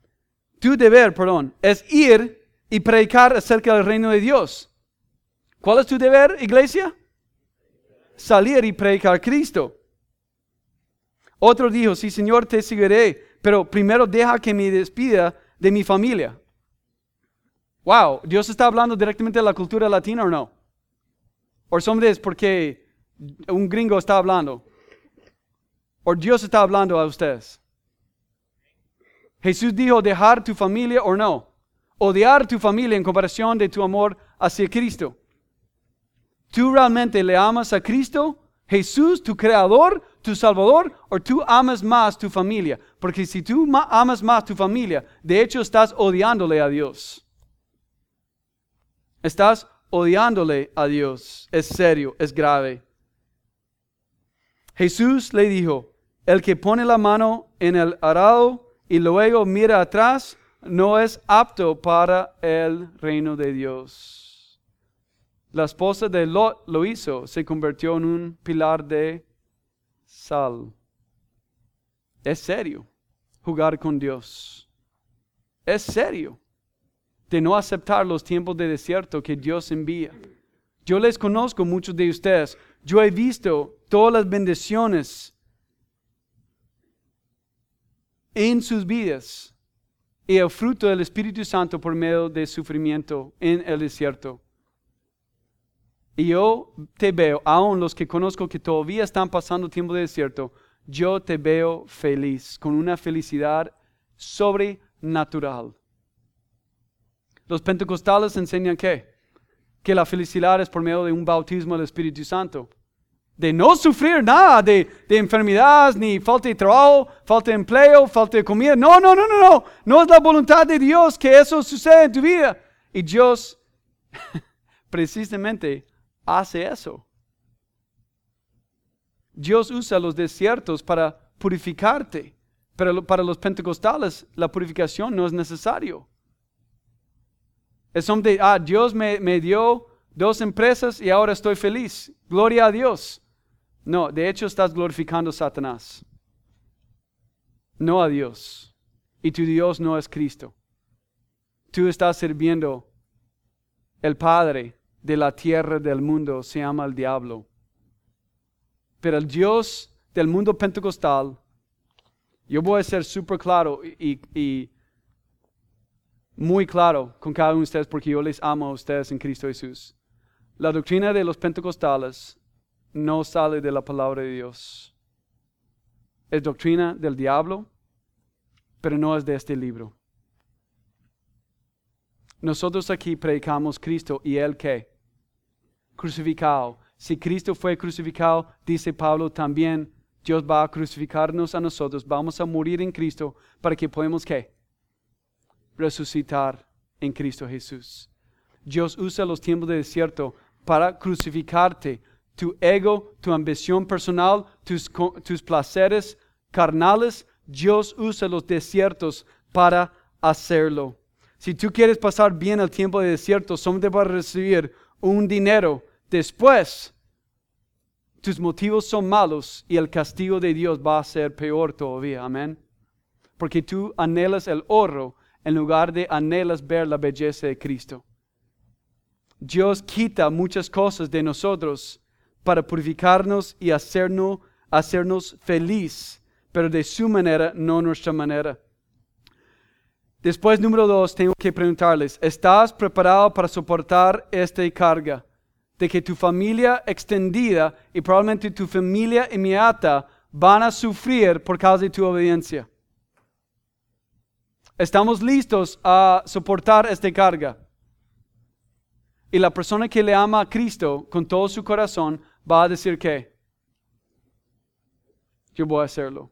es ir y predicar acerca del reino de Dios. ¿Cuál es tu deber, iglesia? Salir y predicar a Cristo. Otro dijo, sí, Señor, te seguiré, pero primero deja que me despida de mi familia. Wow, ¿Dios está hablando directamente de la cultura latina o no? ¿O solamente es porque un gringo está hablando? ¿O Dios está hablando a ustedes? Jesús dijo dejar tu familia o no. Odiar tu familia en comparación de tu amor hacia Cristo. ¿Tú realmente le amas a Cristo, Jesús, tu creador, tu salvador, o tú amas más tu familia? Porque si tú amas más tu familia, de hecho estás odiándole a Dios. Estás odiándole a Dios. Es serio, es grave. Jesús le dijo, el que pone la mano en el arado y luego mira atrás, no es apto para el reino de Dios. La esposa de Lot lo hizo, se convirtió en un pilar de sal. Es serio jugar con Dios. Es serio de no aceptar los tiempos de desierto que Dios envía. Yo les conozco muchos de ustedes. Yo he visto todas las bendiciones en sus vidas y el fruto del Espíritu Santo por medio de sufrimiento en el desierto. Y yo te veo, aún los que conozco que todavía están pasando tiempo de desierto, yo te veo feliz, con una felicidad sobrenatural. Los pentecostales enseñan que la felicidad es por medio de un bautismo del Espíritu Santo. De no sufrir nada de enfermedades, ni falta de trabajo, falta de empleo, falta de comida. No. No es la voluntad de Dios que eso suceda en tu vida. Y Dios precisamente hace eso. Dios usa los desiertos para purificarte. Pero para los pentecostales la purificación no es necesario. Es hombre, Dios me dio 2 empresas y ahora estoy feliz. Gloria a Dios. No, de hecho estás glorificando a Satanás. No a Dios. Y tu Dios no es Cristo. Tú estás sirviendo el Padre de la tierra del mundo, se llama el diablo. Pero el Dios del mundo pentecostal, yo voy a ser súper claro y muy claro con cada uno de ustedes porque yo les amo a ustedes en Cristo Jesús. La doctrina de los pentecostales no sale de la palabra de Dios. Es doctrina del diablo, pero no es de este libro. Nosotros aquí predicamos Cristo y Él ¿qué? Crucificado. Si Cristo fue crucificado, dice Pablo también, Dios va a crucificarnos a nosotros. Vamos a morir en Cristo para que podamos ¿qué? Resucitar en Cristo Jesús. Dios usa los tiempos de desierto para crucificarte. Tu ego, tu ambición personal, tus placeres carnales, Dios usa los desiertos para hacerlo. Si tú quieres pasar bien el tiempo de desierto, solamente vas a recibir un dinero. Después, tus motivos son malos y el castigo de Dios va a ser peor todavía. Amén. Porque tú anhelas el oro en lugar de anhelas ver la belleza de Cristo. Dios quita muchas cosas de nosotros para purificarnos y hacernos feliz, pero de su manera, no nuestra manera. Después, número 2, tengo que preguntarles, ¿estás preparado para soportar esta carga? De que tu familia extendida y probablemente tu familia inmediata van a sufrir por causa de tu obediencia. ¿Estamos listos a soportar esta carga? Y la persona que le ama a Cristo con todo su corazón va a decir que yo voy a hacerlo.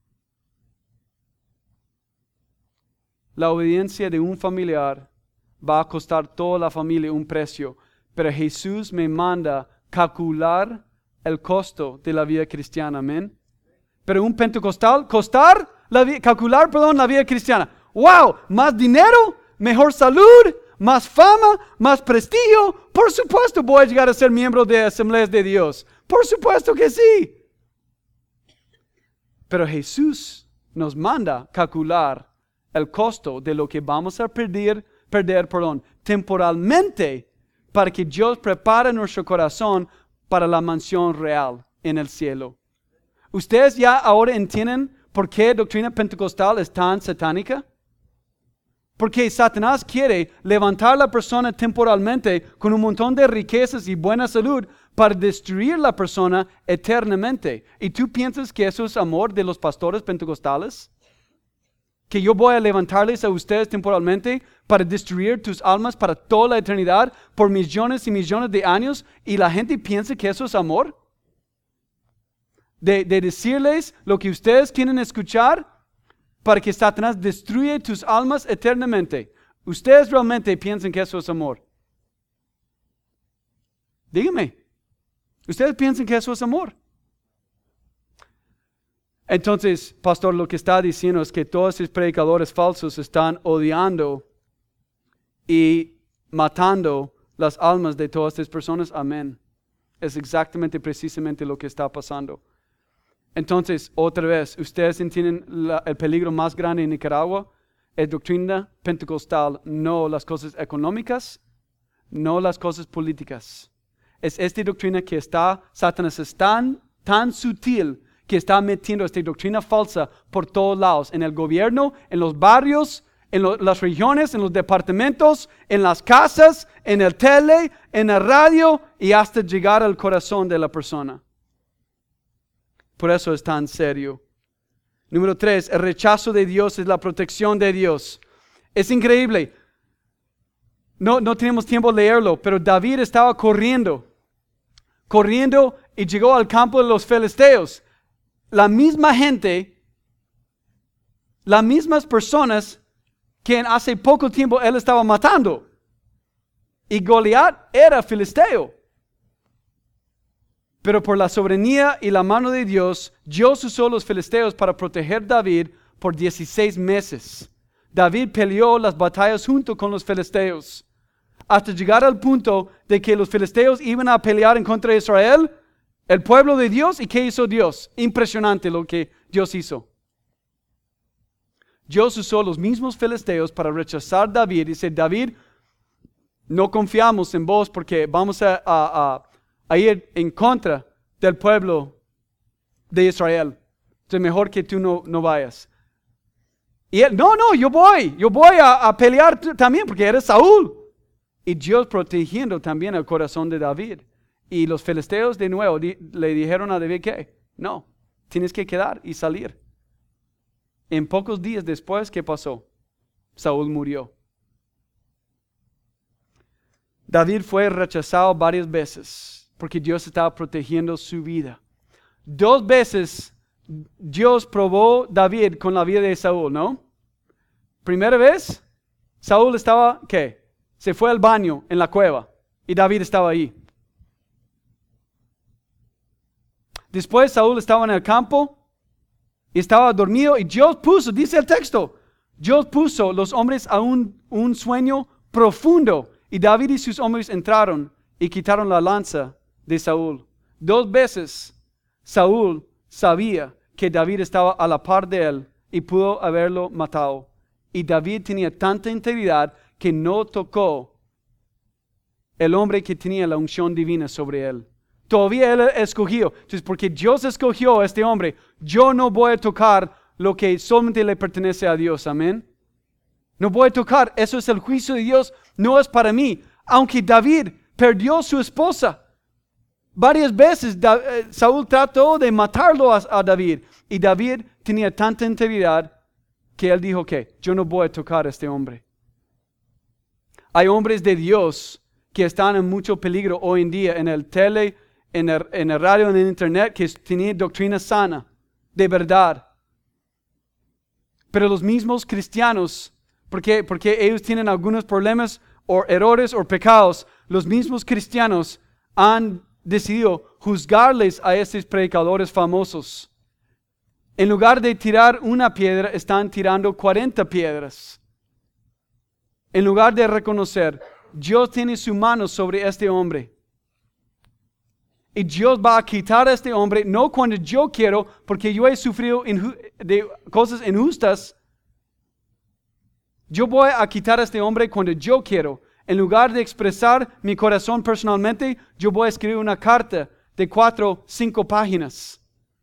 La obediencia de un familiar va a costar toda la familia un precio, pero Jesús me manda calcular el costo de la vida cristiana, amén. Pero un pentecostal, calcular la vida cristiana. ¡Wow! Más dinero, mejor salud, más fama, más prestigio. Por supuesto voy a llegar a ser miembro de Asambleas de Dios. Por supuesto que sí. Pero Jesús nos manda calcular el costo de lo que vamos a perder temporalmente para que Dios prepare nuestro corazón para la mansión real en el cielo. ¿Ustedes ya ahora entienden por qué doctrina pentecostal es tan satánica? Porque Satanás quiere levantar a la persona temporalmente con un montón de riquezas y buena salud para destruir la persona eternamente. ¿Y tú piensas que eso es amor de los pastores pentecostales? Que yo voy a levantarles a ustedes temporalmente para destruir tus almas para toda la eternidad por millones y millones de años y la gente piensa que eso es amor. De decirles lo que ustedes quieren escuchar para que Satanás destruya tus almas eternamente. ¿Ustedes realmente piensan que eso es amor? Díganme. ¿Ustedes piensan que eso es amor? Entonces, pastor, lo que está diciendo es que todos esos predicadores falsos están odiando y matando las almas de todas estas personas. Amén. Es exactamente, precisamente lo que está pasando. Entonces, otra vez, ustedes entienden el peligro más grande en Nicaragua. Es doctrina pentecostal, no las cosas económicas, no las cosas políticas. Es esta doctrina que Satanás es tan sutil que está metiendo esta doctrina falsa por todos lados, en el gobierno, en los barrios, en las regiones, en los departamentos, en las casas, en el tele, en el radio y hasta llegar al corazón de la persona. Por eso es tan serio. Número 3, el rechazo de Dios es la protección de Dios. Es increíble. No tenemos tiempo de leerlo, pero David estaba corriendo y llegó al campo de los filisteos. La misma gente, las mismas personas que hace poco tiempo él estaba matando. Y Goliat era filisteo. Pero por la soberanía y la mano de Dios, Dios usó los filisteos para proteger a David por 16 meses. David peleó las batallas junto con los filisteos, hasta llegar al punto de que los filisteos iban a pelear en contra de Israel, el pueblo de Dios. ¿Y qué hizo Dios? Impresionante lo que Dios hizo. Dios usó los mismos filisteos para rechazar a David y dice: David, no confiamos en vos porque vamos a ir en contra del pueblo de Israel. Entonces mejor que tú no vayas. Y él, no, yo voy a pelear también porque eres Saúl. Y Dios protegiendo también el corazón de David. Y los filisteos de nuevo le dijeron a David que no, tienes que quedar y salir. En pocos días después, ¿qué pasó? Saúl murió. David fue rechazado varias veces porque Dios estaba protegiendo su vida. 2 veces Dios probó a David con la vida de Saúl, ¿no? Primera vez, Saúl estaba, ¿qué? Se fue al baño en la cueva y David estaba ahí. Después Saúl estaba en el campo y estaba dormido y Dios puso, dice el texto, Dios puso los hombres a un sueño profundo y David y sus hombres entraron y quitaron la lanza de Saúl. 2 veces Saúl sabía que David estaba a la par de él y pudo haberlo matado. Y David tenía tanta integridad que no tocó el hombre que tenía la unción divina sobre él. Todavía él escogió. Entonces, porque Dios escogió a este hombre, yo no voy a tocar lo que solamente le pertenece a Dios. Amén. No voy a tocar. Eso es el juicio de Dios. No es para mí. Aunque David perdió su esposa. Varias veces Saúl trató de matarlo a David. Y David tenía tanta integridad que él dijo que yo no voy a tocar a este hombre. Hay hombres de Dios que están en mucho peligro hoy en día en el tele, en el radio, en el internet, que tienen doctrina sana, de verdad. Pero los mismos cristianos, porque ellos tienen algunos problemas o errores o pecados, los mismos cristianos han decidido juzgarles a estos predicadores famosos. En lugar de tirar una piedra, están tirando 40 piedras. En lugar de reconocer, Dios tiene su mano sobre este hombre. Y Dios va a quitar a este hombre, no cuando yo quiero, porque yo he sufrido de cosas injustas. Yo voy a quitar a este hombre cuando yo quiero. En lugar de expresar mi corazón personalmente, yo voy a escribir una carta de 4, 5 páginas.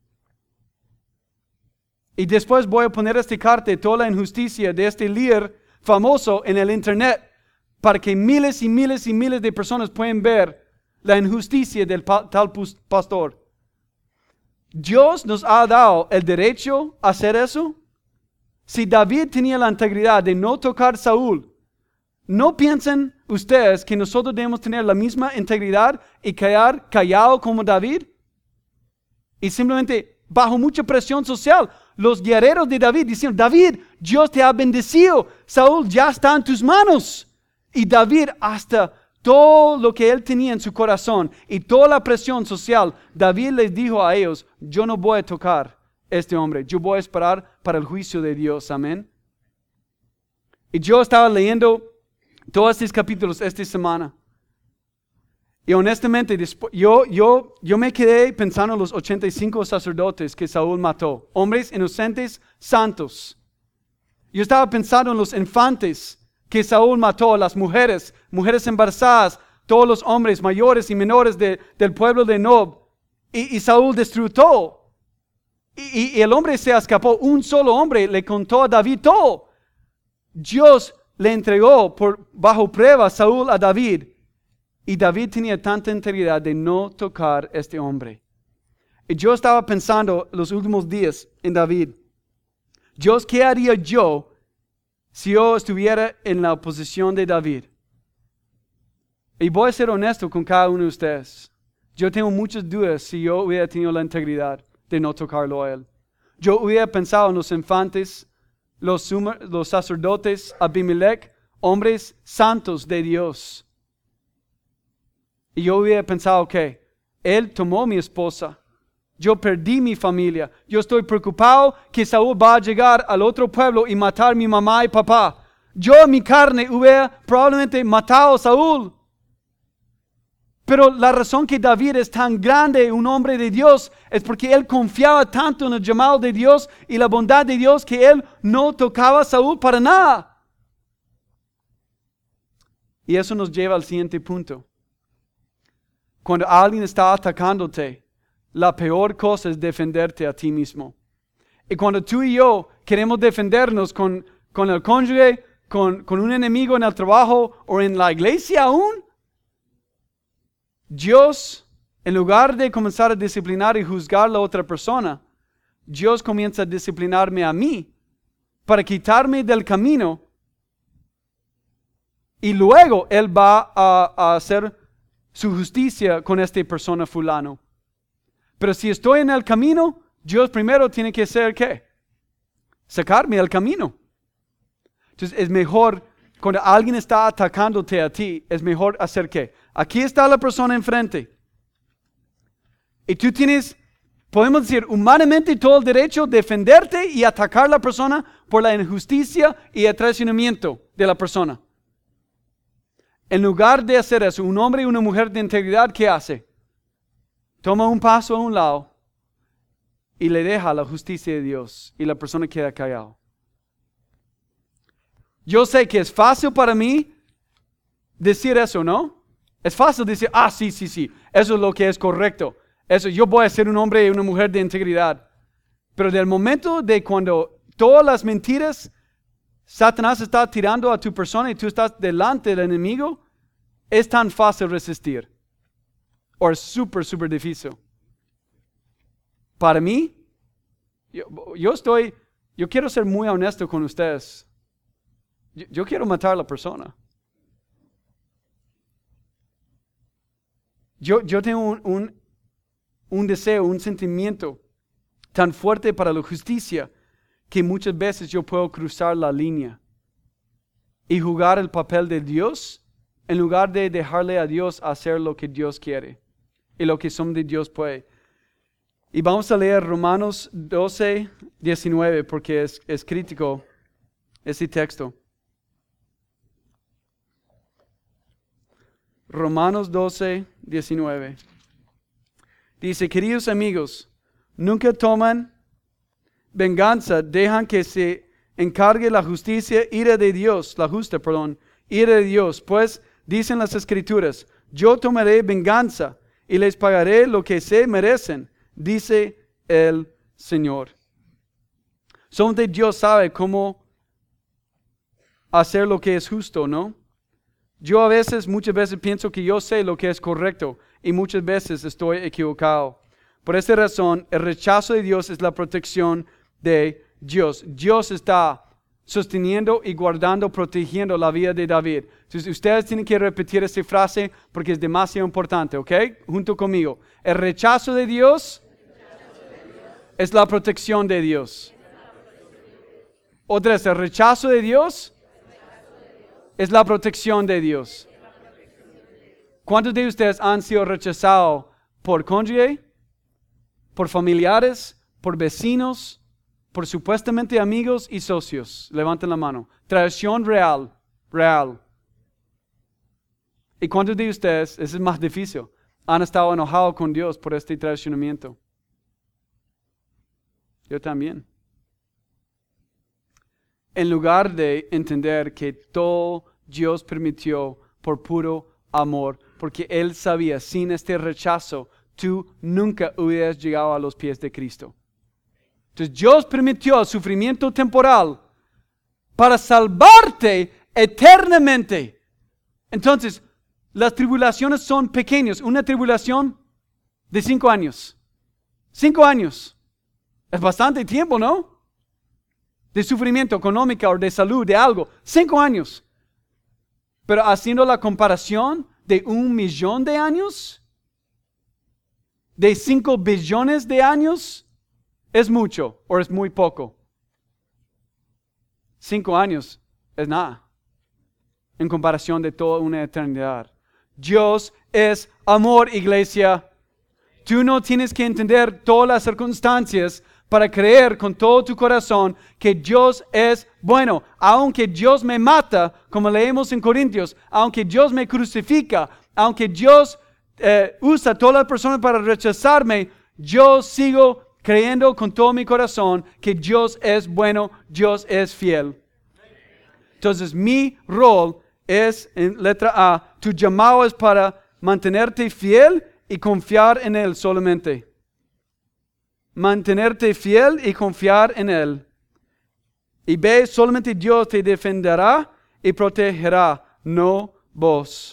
Y después voy a poner esta carta de toda la injusticia de este líder famoso en el internet para que miles y miles y miles de personas puedan ver la injusticia del tal pastor. Dios nos ha dado el derecho a hacer eso. Si David tenía la integridad de no tocar a Saúl, ¿no piensan ustedes que nosotros debemos tener la misma integridad y quedar callado como David? Y simplemente bajo mucha presión social, los guerreros de David diciendo: David, Dios te ha bendecido, Saúl ya está en tus manos. Y David, hasta todo lo que él tenía en su corazón y toda la presión social, David les dijo a ellos: yo no voy a tocar a este hombre, yo voy a esperar para el juicio de Dios. Amén. Y yo estaba leyendo todos estos capítulos esta semana. Y honestamente, yo me quedé pensando en los 85 sacerdotes que Saúl mató. Hombres inocentes, santos. Yo estaba pensando en los infantes que Saúl mató, las mujeres embarazadas, todos los hombres mayores y menores del pueblo de Nob. Y Saúl destruyó todo. Y el hombre se escapó. Un solo hombre le contó a David todo. Dios le entregó bajo prueba a Saúl a David. Y David tenía tanta integridad de no tocar a este hombre. Y yo estaba pensando los últimos días en David. Dios, ¿qué haría yo si yo estuviera en la posición de David? Y voy a ser honesto con cada uno de ustedes. Yo tengo muchas dudas si yo hubiera tenido la integridad de no tocarlo a él. Yo hubiera pensado en los infantes, los sacerdotes, Abimelech, hombres santos de Dios. Y yo hubiera pensado que él tomó mi esposa. Yo perdí mi familia. Yo estoy preocupado que Saúl va a llegar al otro pueblo y matar a mi mamá y papá. Yo en mi carne hubiera probablemente matado a Saúl. Pero la razón que David es tan grande, un hombre de Dios, es porque él confiaba tanto en el llamado de Dios y la bondad de Dios que él no tocaba a Saúl para nada. Y eso nos lleva al siguiente punto. Cuando alguien está atacándote, la peor cosa es defenderte a ti mismo. Y cuando tú y yo queremos defendernos con el cónyuge, con un enemigo en el trabajo o en la iglesia aún, Dios, en lugar de comenzar a disciplinar y juzgar a la otra persona, Dios comienza a disciplinarme a mí para quitarme del camino. Y luego Él va a hacer su justicia con esta persona fulano. Pero si estoy en el camino, Dios primero tiene que hacer ¿qué? Sacarme del camino. Entonces es mejor, cuando alguien está atacándote a ti, es mejor hacer ¿qué? Aquí está la persona enfrente. Y tú tienes, podemos decir, humanamente todo el derecho de defenderte y atacar a la persona por la injusticia y el traicionamiento de la persona. En lugar de hacer eso, un hombre y una mujer de integridad, ¿qué hace? Toma un paso a un lado y le deja la justicia de Dios y la persona queda callada. Yo sé que es fácil para mí decir eso, ¿no? Es fácil decir, sí, eso es lo que es correcto. Eso, yo voy a ser un hombre y una mujer de integridad. Pero del momento de cuando todas las mentiras, Satanás está tirando a tu persona y tú estás delante del enemigo, es tan fácil resistir. O es súper difícil. Para mí, yo quiero ser muy honesto con ustedes. Yo quiero matar a la persona. Yo tengo un deseo, un sentimiento tan fuerte para la justicia que muchas veces yo puedo cruzar la línea y jugar el papel de Dios en lugar de dejarle a Dios hacer lo que Dios quiere y lo que son de Dios puede. Y vamos a leer Romanos 12, 19 porque es crítico ese texto. Romanos 12, 19. Dice, queridos amigos, nunca toman venganza, dejan que se encargue la justicia, ira de Dios, ira de Dios. Pues dicen las Escrituras, yo tomaré venganza y les pagaré lo que se merecen, dice el Señor. Solamente Dios sabe cómo hacer lo que es justo, ¿no? Yo muchas veces pienso que yo sé lo que es correcto y muchas veces estoy equivocado. Por esta razón, el rechazo de Dios es la protección de Dios. Dios está sosteniendo y guardando, protegiendo la vida de David. Entonces, ustedes tienen que repetir esta frase porque es demasiado importante, ¿ok? Junto conmigo. El rechazo de Dios es la protección de Dios. Otra vez, el rechazo de Dios es la protección de Dios. ¿Cuántos de ustedes han sido rechazados por cónyuge, por familiares, por vecinos, por supuestamente amigos y socios? Levanten la mano. Traición real. ¿Y cuántos de ustedes, eso es más difícil, han estado enojados con Dios por este traicionamiento? Yo también. En lugar de entender que todo Dios permitió por puro amor, porque Él sabía, sin este rechazo, tú nunca hubieras llegado a los pies de Cristo. Entonces Dios permitió el sufrimiento temporal para salvarte eternamente. Entonces, las tribulaciones son pequeñas. Una tribulación de 5 años. 5 años. Es bastante tiempo, ¿no? De sufrimiento económico o de salud, de algo. 5 años. Pero haciendo la comparación de 1.000.000 de años, de 5 billones de años, ¿es mucho o es muy poco? 5 años es nada en comparación de toda una eternidad. Dios es amor, iglesia. Tú no tienes que entender todas las circunstancias para creer con todo tu corazón que Dios es bueno. Aunque Dios me mata, como leemos en Corintios, aunque Dios me crucifica, aunque Dios usa a todas las personas para rechazarme, yo sigo creyendo con todo mi corazón que Dios es bueno, Dios es fiel. Entonces mi rol es, en letra A, tu llamado es para mantenerte fiel y confiar en Él solamente. Mantenerte fiel y confiar en Él. Y B, solamente Dios te defenderá y protegerá, no vos.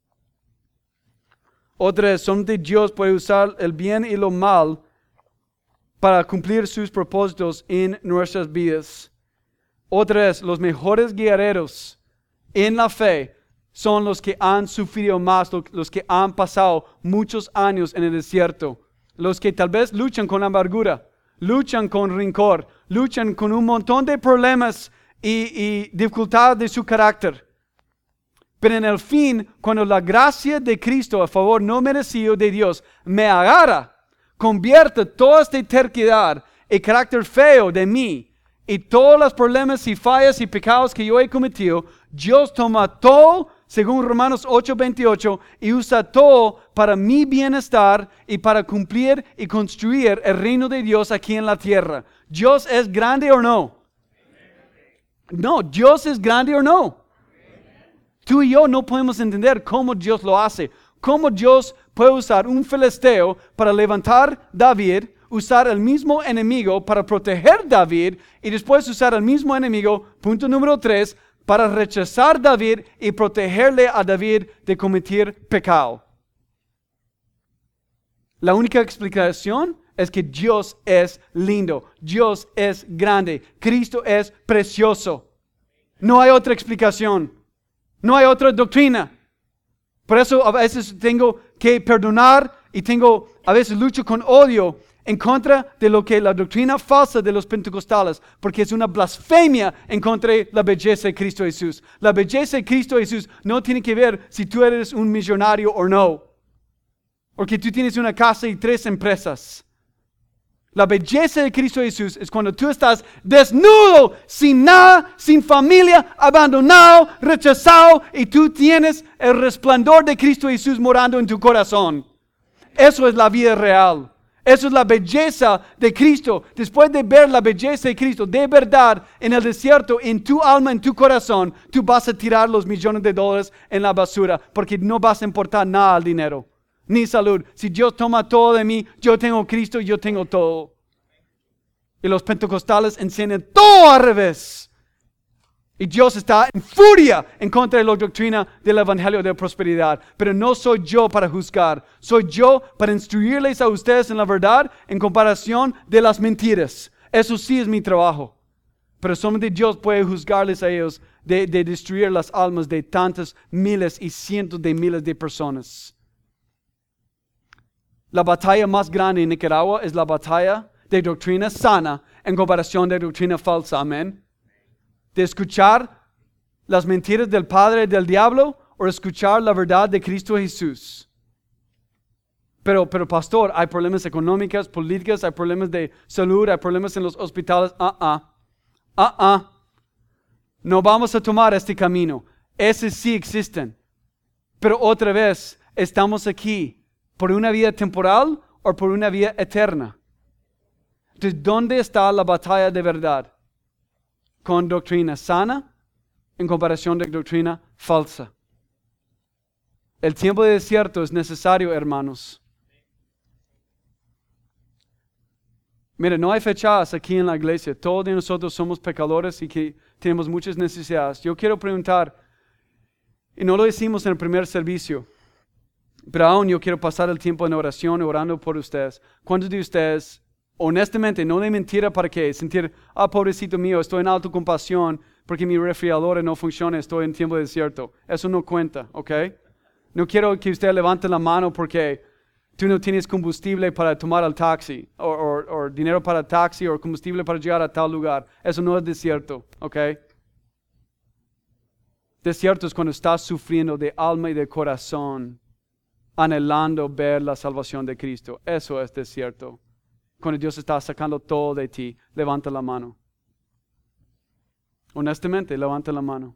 Otra es, solamente Dios puede usar el bien y lo mal para cumplir sus propósitos en nuestras vidas. Otra es, los mejores guerreros en la fe son los que han sufrido más, los que han pasado muchos años en el desierto. Los que tal vez luchan con amargura, luchan con rencor, luchan con un montón de problemas y dificultades de su carácter. Pero en el fin, cuando la gracia de Cristo a favor no merecido de Dios me agarra, convierte toda esta terquedad y carácter feo de mí y todos los problemas y fallas y pecados que yo he cometido, Dios toma todo, según Romanos 8:28, y usa todo para mi bienestar y para cumplir y construir el reino de Dios aquí en la tierra. ¿Dios es grande o no? No, ¿Dios es grande o no? Tú y yo no podemos entender cómo Dios lo hace. Cómo Dios puede usar un filisteo para levantar David, usar el mismo enemigo para proteger David y después usar el mismo enemigo, punto número 3, para rechazar David y protegerle a David de cometer pecado. La única explicación es que Dios es lindo, Dios es grande, Cristo es precioso. No hay otra explicación, no hay otra doctrina. Por eso a veces tengo que perdonar y a veces lucho con odio en contra de lo que la doctrina falsa de los pentecostales, porque es una blasfemia en contra de la belleza de Cristo Jesús. La belleza de Cristo Jesús no tiene que ver si tú eres un millonario o no, o que tú tienes una casa y 3 empresas. La belleza de Cristo Jesús es cuando tú estás desnudo, sin nada, sin familia, abandonado, rechazado, y tú tienes el resplandor de Cristo Jesús morando en tu corazón. Eso es la vida real. Eso es la belleza de Cristo. Después de ver la belleza de Cristo de verdad en el desierto, en tu alma, en tu corazón, tú vas a tirar los millones de dólares en la basura, porque no vas a importar nada al dinero, ni salud. Si Dios toma todo de mí, yo tengo Cristo, yo tengo todo. Y los pentecostales enseñan todo al revés. Y Dios está en furia en contra de la doctrina del evangelio de prosperidad. Pero no soy yo para juzgar. Soy yo para instruirles a ustedes en la verdad en comparación de las mentiras. Eso sí es mi trabajo. Pero solamente Dios puede juzgarles a ellos de destruir las almas de tantas miles y cientos de miles de personas. La batalla más grande en Nicaragua es la batalla de doctrina sana en comparación de doctrina falsa. Amén. De escuchar las mentiras del padre y del diablo o escuchar la verdad de Cristo Jesús. Pero pastor, hay problemas económicos, políticos, hay problemas de salud, hay problemas en los hospitales. No vamos a tomar este camino. Ese sí existen. Pero otra vez, estamos aquí por una vida temporal o por una vida eterna. Entonces, ¿dónde está la batalla de verdad? Con doctrina sana en comparación de doctrina falsa. El tiempo de desierto es necesario, hermanos. Mira, no hay fechadas aquí en la iglesia. Todos de nosotros somos pecadores y que tenemos muchas necesidades. Yo quiero preguntar, y no lo hicimos en el primer servicio, pero aún yo quiero pasar el tiempo en oración, orando por ustedes. ¿Cuántos de ustedes, honestamente, no de mentira para qué? Sentir, pobrecito mío, estoy en autocompasión porque mi refrigerador no funciona, estoy en tiempo de desierto. Eso no cuenta, ¿ok? No quiero que usted levante la mano porque tú no tienes combustible para tomar el taxi, o dinero para el taxi, o combustible para llegar a tal lugar. Eso no es desierto, ¿ok? Desierto es cuando estás sufriendo de alma y de corazón, anhelando ver la salvación de Cristo. Eso es desierto. Cuando Dios está sacando todo de ti, levanta la mano. Honestamente, levanta la mano.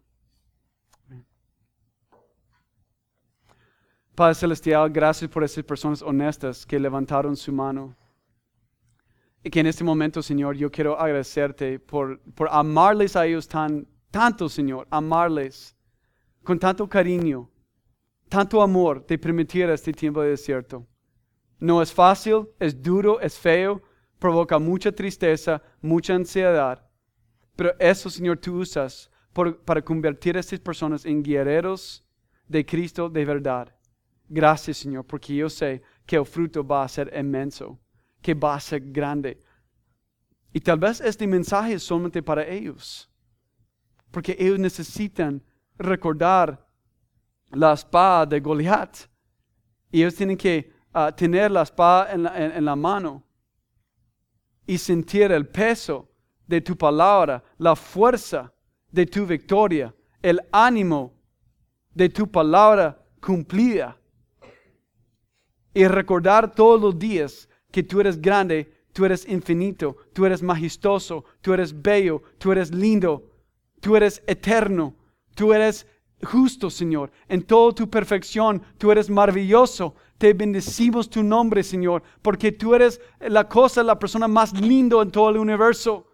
Padre Celestial, gracias por esas personas honestas que levantaron su mano. Y que en este momento, Señor, yo quiero agradecerte por amarles a ellos tanto, Señor, amarles con tanto cariño, tanto amor de permitir este tiempo de desierto. No es fácil, es duro, es feo, provoca mucha tristeza, mucha ansiedad. Pero eso, Señor, tú usas para convertir a estas personas en guerreros de Cristo de verdad. Gracias, Señor, porque yo sé que el fruto va a ser inmenso, que va a ser grande. Y tal vez este mensaje es solamente para ellos, porque ellos necesitan recordar la espada de Goliat. Y ellos tienen que tener la espada en la mano y sentir el peso de tu palabra, la fuerza de tu victoria, el ánimo de tu palabra cumplida. Y recordar todos los días que tú eres grande, tú eres infinito, tú eres majestuoso, tú eres bello, tú eres lindo, tú eres eterno, tú eres justo, Señor. En toda tu perfección, tú eres maravilloso. Te bendecimos tu nombre, Señor, porque tú eres la persona más linda en todo el universo.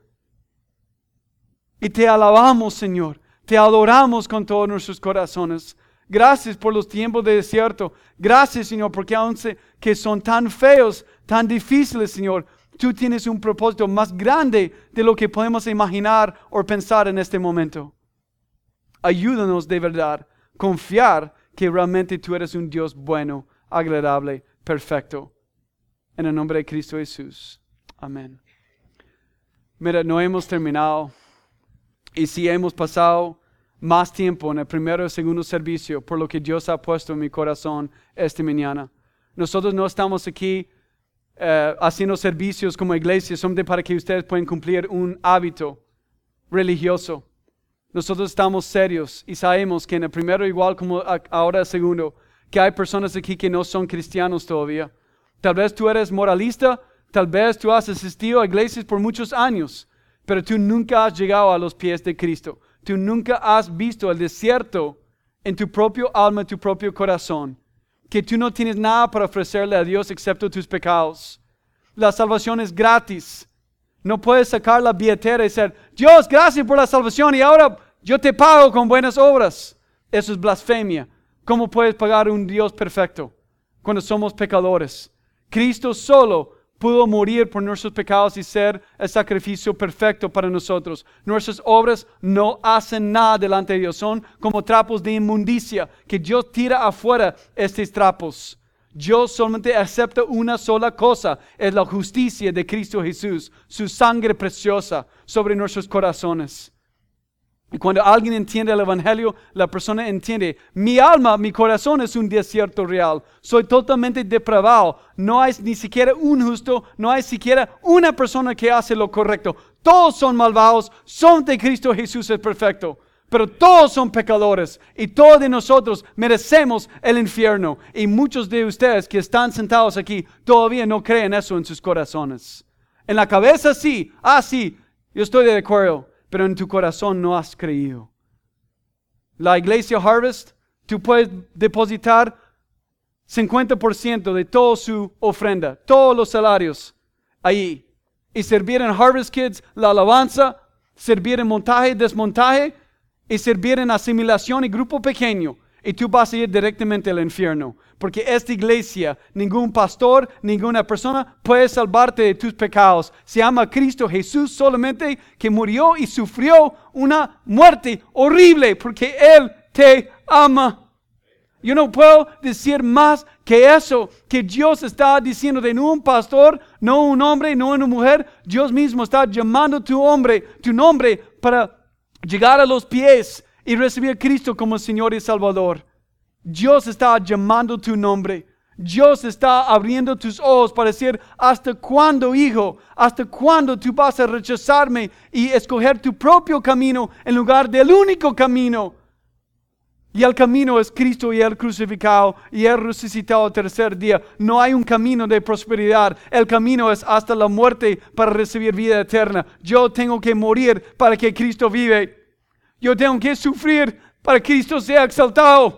Y te alabamos, Señor. Te adoramos con todos nuestros corazones. Gracias por los tiempos de desierto. Gracias, Señor, porque aunque que son tan feos, tan difíciles, Señor, tú tienes un propósito más grande de lo que podemos imaginar o pensar en este momento. Ayúdanos de verdad, confiar que realmente tú eres un Dios bueno, agradable, perfecto. En el nombre de Cristo Jesús. Amén. Mira, no hemos terminado. Y si hemos pasado más tiempo en el primero y segundo servicio por lo que Dios ha puesto en mi corazón esta mañana. Nosotros no estamos aquí haciendo servicios como iglesia solamente para que ustedes puedan cumplir un hábito religioso. Nosotros estamos serios y sabemos que en el primero igual como ahora el segundo, que hay personas aquí que no son cristianos todavía. Tal vez tú eres moralista, tal vez tú has asistido a iglesias por muchos años, pero tú nunca has llegado a los pies de Cristo. Tú nunca has visto el desierto en tu propio alma, en tu propio corazón. Que tú no tienes nada para ofrecerle a Dios excepto tus pecados. La salvación es gratis. No puedes sacar la billetera y decir, Dios, gracias por la salvación y ahora yo te pago con buenas obras. Eso es blasfemia. ¿Cómo puedes pagar a un Dios perfecto cuando somos pecadores? Cristo solo pudo morir por nuestros pecados y ser el sacrificio perfecto para nosotros. Nuestras obras no hacen nada delante de Dios. Son como trapos de inmundicia que Dios tira afuera estos trapos. Dios solamente acepta una sola cosa, es la justicia de Cristo Jesús, su sangre preciosa sobre nuestros corazones. Y cuando alguien entiende el Evangelio, la persona entiende, mi alma, mi corazón es un desierto real. Soy totalmente depravado. No hay ni siquiera un justo, no hay siquiera una persona que hace lo correcto. Todos son malvados, son de Cristo Jesús es perfecto. Pero todos son pecadores y todos de nosotros merecemos el infierno. Y muchos de ustedes que están sentados aquí todavía no creen eso en sus corazones. En la cabeza sí, sí, yo estoy de acuerdo. Pero en tu corazón no has creído. La iglesia Harvest, tú puedes depositar 50% de toda su ofrenda, todos los salarios ahí. Y servir en Harvest Kids, la alabanza, servir en montaje, desmontaje, y servir en asimilación y grupo pequeño. y tú vas a ir directamente al infierno. Porque esta iglesia, ningún pastor, ninguna persona puede salvarte de tus pecados. Se llama Cristo Jesús solamente, que murió y sufrió una muerte horrible porque Él te ama. Yo no puedo decir más que eso, que Dios está diciendo de no un pastor, no un hombre, no una mujer. Dios mismo está llamando tu nombre para llegar a los pies y recibir a Cristo como Señor y Salvador. Dios está llamando tu nombre. Dios está abriendo tus ojos para decir, ¿hasta cuándo, hijo? ¿Hasta cuándo tú vas a rechazarme y escoger tu propio camino en lugar del único camino? Y el camino es Cristo y Él crucificado y Él resucitado el tercer día. No hay un camino de prosperidad. El camino es hasta la muerte para recibir vida eterna. Yo tengo que morir para que Cristo vive. Yo tengo que sufrir para que Cristo sea exaltado.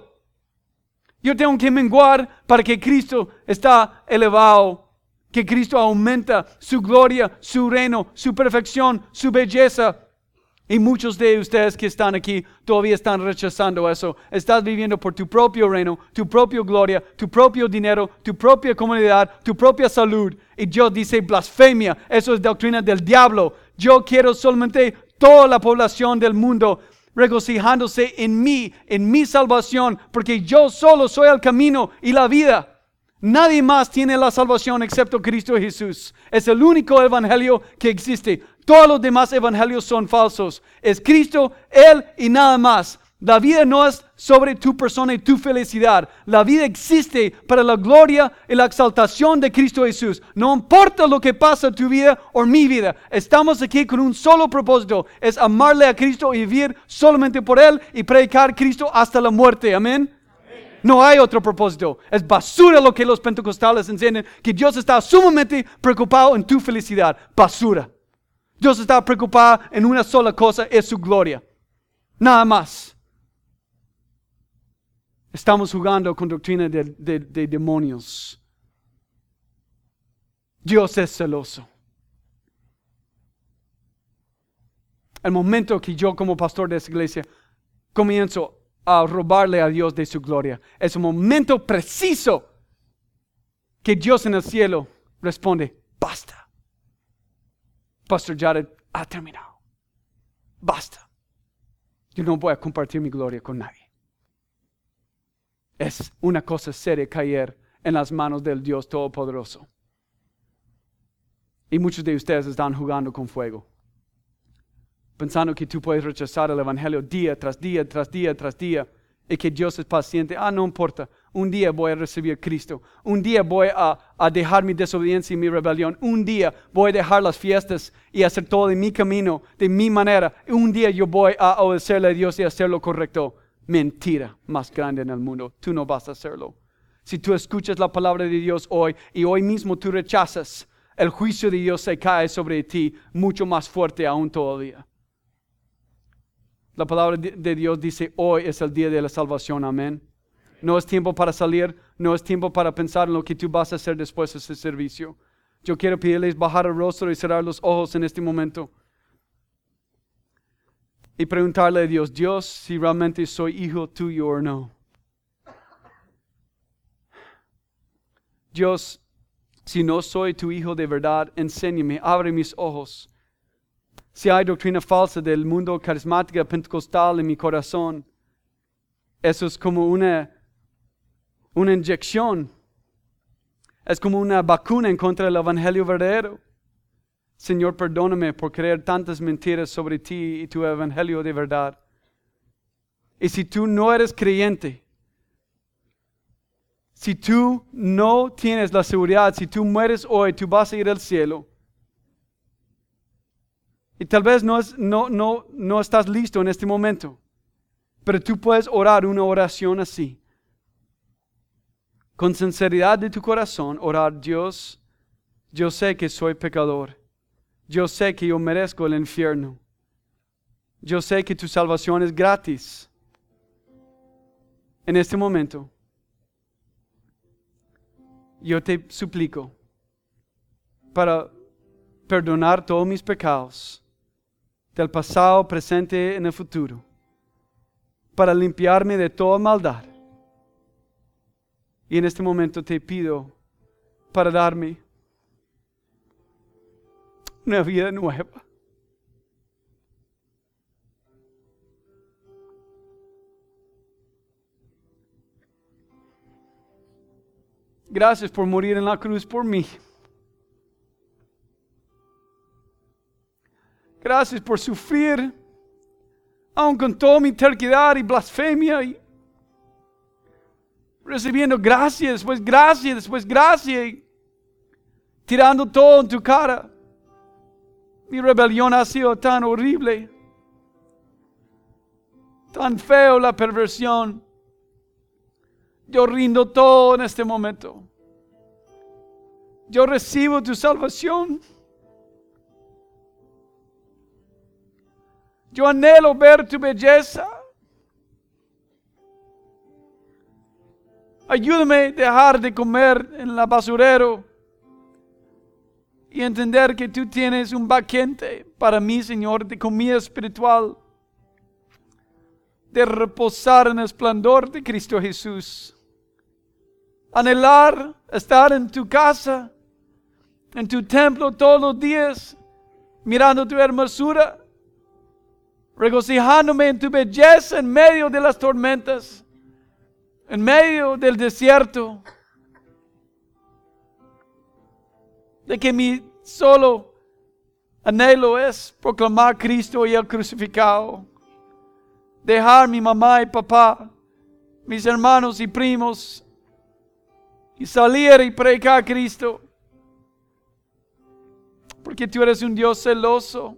Yo tengo que menguar para que Cristo está elevado. Que Cristo aumenta su gloria, su reino, su perfección, su belleza. Y muchos de ustedes que están aquí todavía están rechazando eso. Estás viviendo por tu propio reino, tu propia gloria, tu propio dinero, tu propia comunidad, tu propia salud. Y Dios dice blasfemia. Eso es doctrina del diablo. Yo quiero solamente toda la población del mundo regocijándose en mi salvación, porque yo solo soy el camino y la vida. Nadie más tiene la salvación excepto Cristo Jesús. Es el único evangelio que existe. Todos los demás evangelios son falsos. Es Cristo, Él y nada más. La vida no es sobre tu persona y tu felicidad. La vida existe para la gloria y la exaltación de Cristo Jesús. No importa lo que pasa en tu vida o mi vida. Estamos aquí con un solo propósito. Es amarle a Cristo y vivir solamente por Él y predicar a Cristo hasta la muerte. Amén. No hay otro propósito. Es basura lo que los pentecostales enseñan, que Dios está sumamente preocupado en tu felicidad. Basura. Dios está preocupado en una sola cosa, es su gloria. Nada más. Estamos jugando con doctrina de demonios. Dios es celoso. El momento que yo como pastor de esta iglesia comienzo a robarle a Dios de su gloria, es un momento preciso que Dios en el cielo responde, basta. Pastor Jared ha terminado. Basta. Yo no voy a compartir mi gloria con nadie. Es una cosa seria caer en las manos del Dios Todopoderoso. Y muchos de ustedes están jugando con fuego. Pensando que tú puedes rechazar el evangelio día tras día, tras día, tras día. Y que Dios es paciente. No importa. Un día voy a recibir a Cristo. Un día voy a dejar mi desobediencia y mi rebelión. Un día voy a dejar las fiestas y hacer todo de mi camino, de mi manera. Un día yo voy a obedecerle a Dios y hacer lo correcto. Mentira más grande en el mundo. Tú no vas a hacerlo. Si tú escuchas la palabra de Dios hoy y hoy mismo tú rechazas, el juicio de Dios se cae sobre ti mucho más fuerte aún todavía. La palabra de Dios dice, hoy es el día de la salvación, amén. No es tiempo para salir, no es tiempo para pensar en lo que tú vas a hacer después de ese servicio. Yo quiero pedirles bajar el rostro y cerrar los ojos en este momento. Y preguntarle a Dios, Dios, si realmente soy hijo tuyo o no. Dios, si no soy tu hijo de verdad, enséñame, abre mis ojos. Si hay doctrina falsa del mundo carismática pentecostal en mi corazón, eso es como una inyección. Es como una vacuna en contra del evangelio verdadero. Señor, perdóname por creer tantas mentiras sobre ti y tu evangelio de verdad. Y si tú no eres creyente, si tú no tienes la seguridad, si tú mueres hoy, tú vas a ir al cielo. Y tal vez no estás listo en este momento, pero tú puedes orar una oración así. Con sinceridad de tu corazón, orar, Dios, yo sé que soy pecador. Yo sé que yo merezco el infierno. Yo sé que tu salvación es gratis. En este momento, yo te suplico para perdonar todos mis pecados, del pasado, presente y en el futuro, para limpiarme de toda maldad Y en este momento te pido para darme una vida nueva. Gracias por morir en la cruz por mí. Gracias por sufrir, aun con toda mi terquedad y blasfemia, y recibiendo gracia, después gracia, y tirando todo en tu cara. Mi rebelión ha sido tan horrible, tan feo la perversión. Yo rindo todo en este momento. Yo recibo tu salvación. Yo anhelo ver tu belleza. Ayúdame a dejar de comer en el basurero y entender que tú tienes un banquete para mí, Señor, de comida espiritual, de reposar en el esplendor de Cristo Jesús. Anhelar estar en tu casa, en tu templo todos los días, mirando tu hermosura, regocijándome en tu belleza en medio de las tormentas, en medio del desierto, de que mi solo anhelo es proclamar a Cristo y el crucificado, dejar mi mamá y papá, mis hermanos y primos, y salir y predicar a Cristo, porque tú eres un Dios celoso.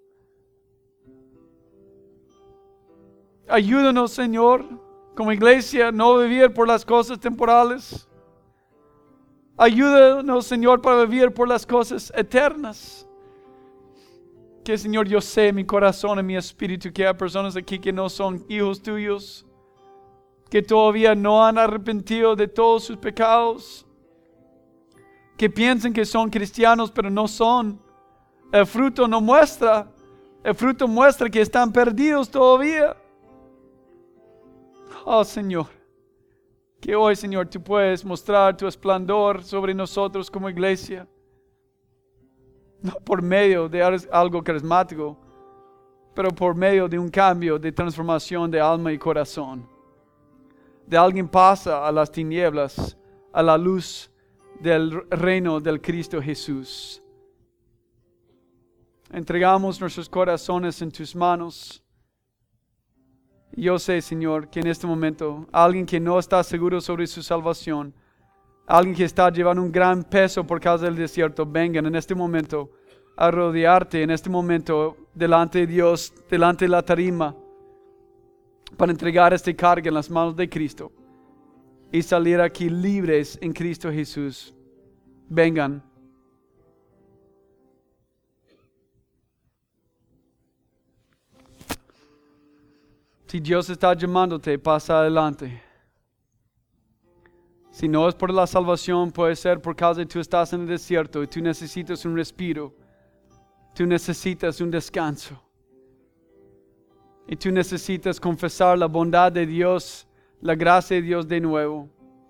Ayúdanos, Señor, como iglesia, no vivir por las cosas temporales. Ayúdanos, Señor, para vivir por las cosas eternas. Que, Señor, yo sé en mi corazón, en mi espíritu, que hay personas aquí que no son hijos tuyos, que todavía no han arrepentido de todos sus pecados, que piensan que son cristianos, pero no son. El fruto no muestra. El fruto muestra que están perdidos todavía. Oh, Señor, que hoy, Señor, tú puedes mostrar tu esplendor sobre nosotros como iglesia. No por medio de algo carismático, pero por medio de un cambio de transformación de alma y corazón. De alguien pasa a las tinieblas, a la luz del reino del Cristo Jesús. Entregamos nuestros corazones en tus manos. Yo sé, Señor, que en este momento alguien que no está seguro sobre su salvación, alguien que está llevando un gran peso por causa del desierto, vengan en este momento a rodearte, en este momento delante de Dios, delante de la tarima, para entregar esta carga en las manos de Cristo y salir aquí libres en Cristo Jesús. Vengan. Si Dios está llamándote, pasa adelante. Si no es por la salvación, puede ser por causa de que tú estás en el desierto y tú necesitas un respiro. Tú necesitas un descanso. Y tú necesitas confesar la bondad de Dios, la gracia de Dios de nuevo.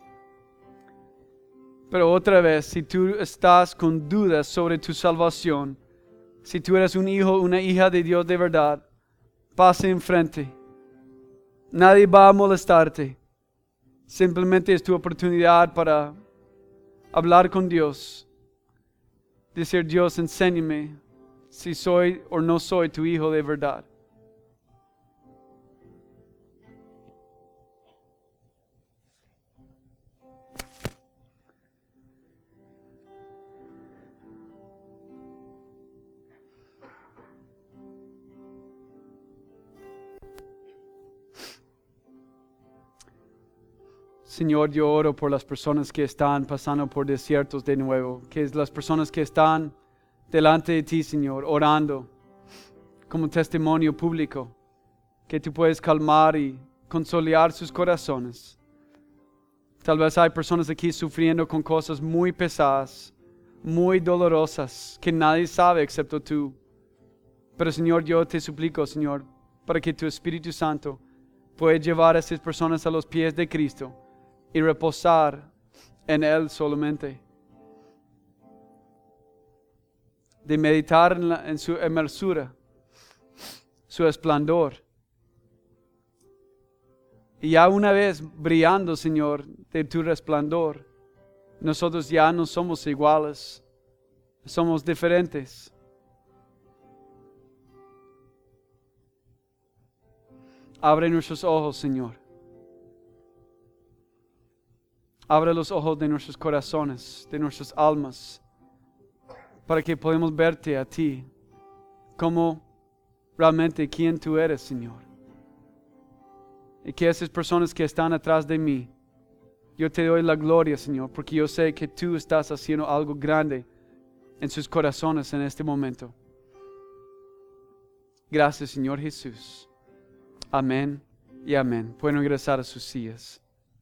Pero otra vez, si tú estás con dudas sobre tu salvación, si tú eres un hijo, una hija de Dios de verdad, pase enfrente. Nadie va a molestarte. Simplemente es tu oportunidad para hablar con Dios. Decir, Dios, enséñame si soy o no soy tu hijo de verdad. Señor, yo oro por las personas que están pasando por desiertos de nuevo, que es las personas que están delante de ti, Señor, orando como testimonio público, que tú puedes calmar y consolar sus corazones. Tal vez hay personas aquí sufriendo con cosas muy pesadas, muy dolorosas, que nadie sabe excepto tú. Pero, Señor, yo te suplico, Señor, para que tu Espíritu Santo pueda llevar a esas personas a los pies de Cristo y reposar en Él solamente. De meditar en su hermosura, su esplendor. Y ya una vez brillando, Señor, de tu resplandor, nosotros ya no somos iguales, somos diferentes. Abre nuestros ojos, Señor. Abre los ojos de nuestros corazones, de nuestras almas, para que podamos verte a ti como realmente quien tú eres, Señor. Y que esas personas que están atrás de mí, yo te doy la gloria, Señor, porque yo sé que tú estás haciendo algo grande en sus corazones en este momento. Gracias, Señor Jesús. Amén y amén. Pueden regresar a sus sillas.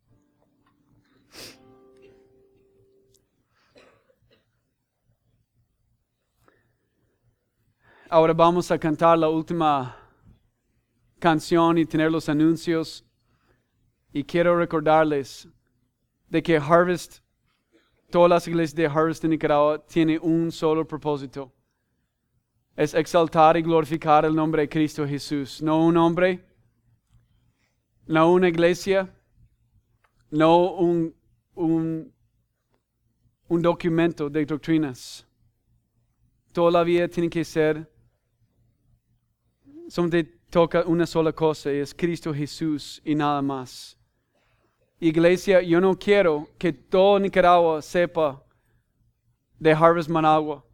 Ahora vamos a cantar la última canción y tener los anuncios. Y quiero recordarles de que Harvest, todas las iglesias de Harvest en Nicaragua tienen un solo propósito. Es exaltar y glorificar el nombre de Cristo Jesús. No un hombre, no una iglesia, no un documento de doctrinas. Toda la vida tiene que ser, solamente toca una sola cosa, y es Cristo Jesús y nada más. Iglesia, yo no quiero que todo Nicaragua sepa de Harvest Managua.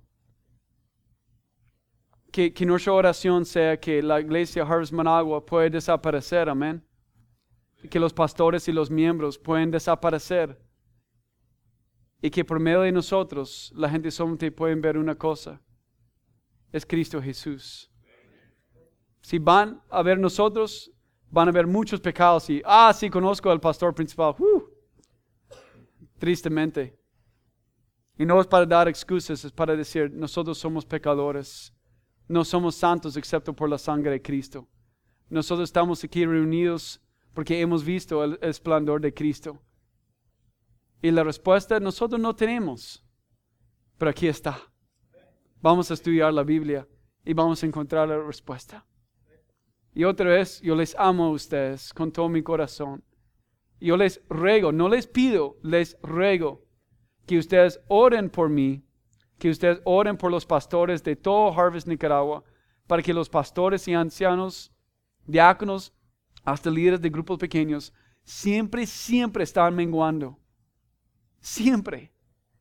Que nuestra oración sea que la iglesia Harvest Managua pueda desaparecer, amén. Que los pastores y los miembros pueden desaparecer. Y que por medio de nosotros la gente solamente puede ver una cosa. Es Cristo Jesús. Si van a ver nosotros, van a ver muchos pecados y, sí, conozco al pastor principal. Tristemente. Y no es para dar excusas, es para decir, nosotros somos pecadores. No somos santos excepto por la sangre de Cristo. Nosotros estamos aquí reunidos porque hemos visto el esplendor de Cristo. Y la respuesta nosotros no tenemos, pero aquí está. Vamos a estudiar la Biblia y vamos a encontrar la respuesta. Y otra vez, yo les amo a ustedes con todo mi corazón. Yo les ruego, no les pido, les ruego que ustedes oren por mí, que ustedes oren por los pastores de todo Harvest Nicaragua, para que los pastores y ancianos, diáconos, hasta líderes de grupos pequeños, siempre están menguando. Siempre.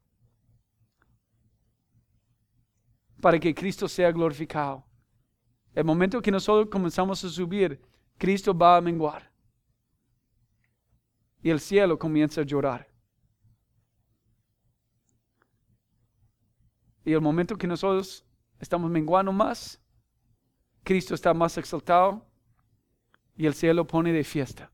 Para que Cristo sea glorificado. El momento que nosotros comenzamos a subir, Cristo va a menguar. Y el cielo comienza a llorar. Y el momento que nosotros estamos menguando más, Cristo está más exaltado y el cielo pone de fiesta.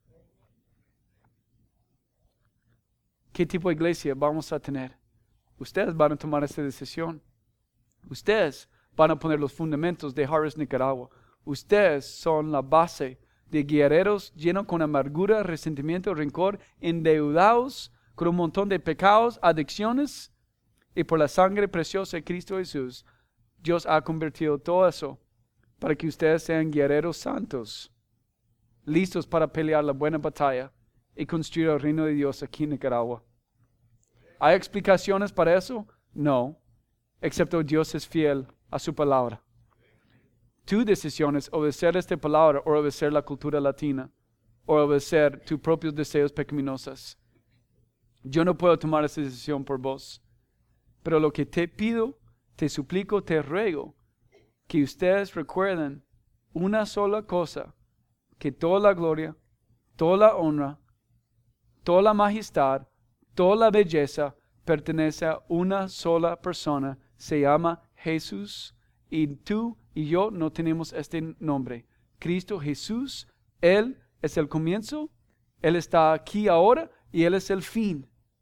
¿Qué tipo de iglesia vamos a tener? Ustedes van a tomar esta decisión. Ustedes van a poner los fundamentos de Harvest Nicaragua. Ustedes son la base de guerreros llenos con amargura, resentimiento, rencor, endeudados con un montón de pecados, adicciones, y por la sangre preciosa de Cristo Jesús, Dios ha convertido todo eso para que ustedes sean guerreros santos, listos para pelear la buena batalla y construir el reino de Dios aquí en Nicaragua. ¿Hay explicaciones para eso? No, excepto Dios es fiel a su palabra. Tu decisión es obedecer esta palabra o obedecer la cultura latina o obedecer tus propios deseos pecaminosos. Yo no puedo tomar esa decisión por vos, pero lo que te pido, te suplico, te ruego, que ustedes recuerden una sola cosa, que toda la gloria, toda la honra, toda la majestad, toda la belleza pertenece a una sola persona, se llama Jesús, y tú y yo no tenemos este nombre. Cristo Jesús, Él es el comienzo, Él está aquí ahora y Él es el fin.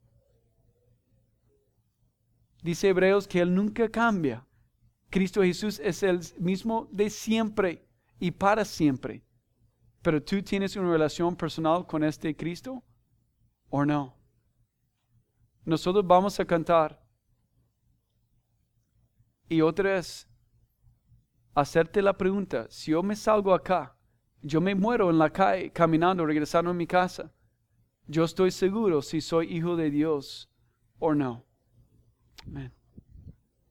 Dice Hebreos que Él nunca cambia. Cristo Jesús es el mismo de siempre y para siempre. Pero tú tienes una relación personal con este Cristo o no. Nosotros vamos a cantar. Y otra vez, hacerte la pregunta, si yo me salgo acá, yo me muero en la calle, caminando, regresando a mi casa, yo estoy seguro si soy hijo de Dios o no. Amén.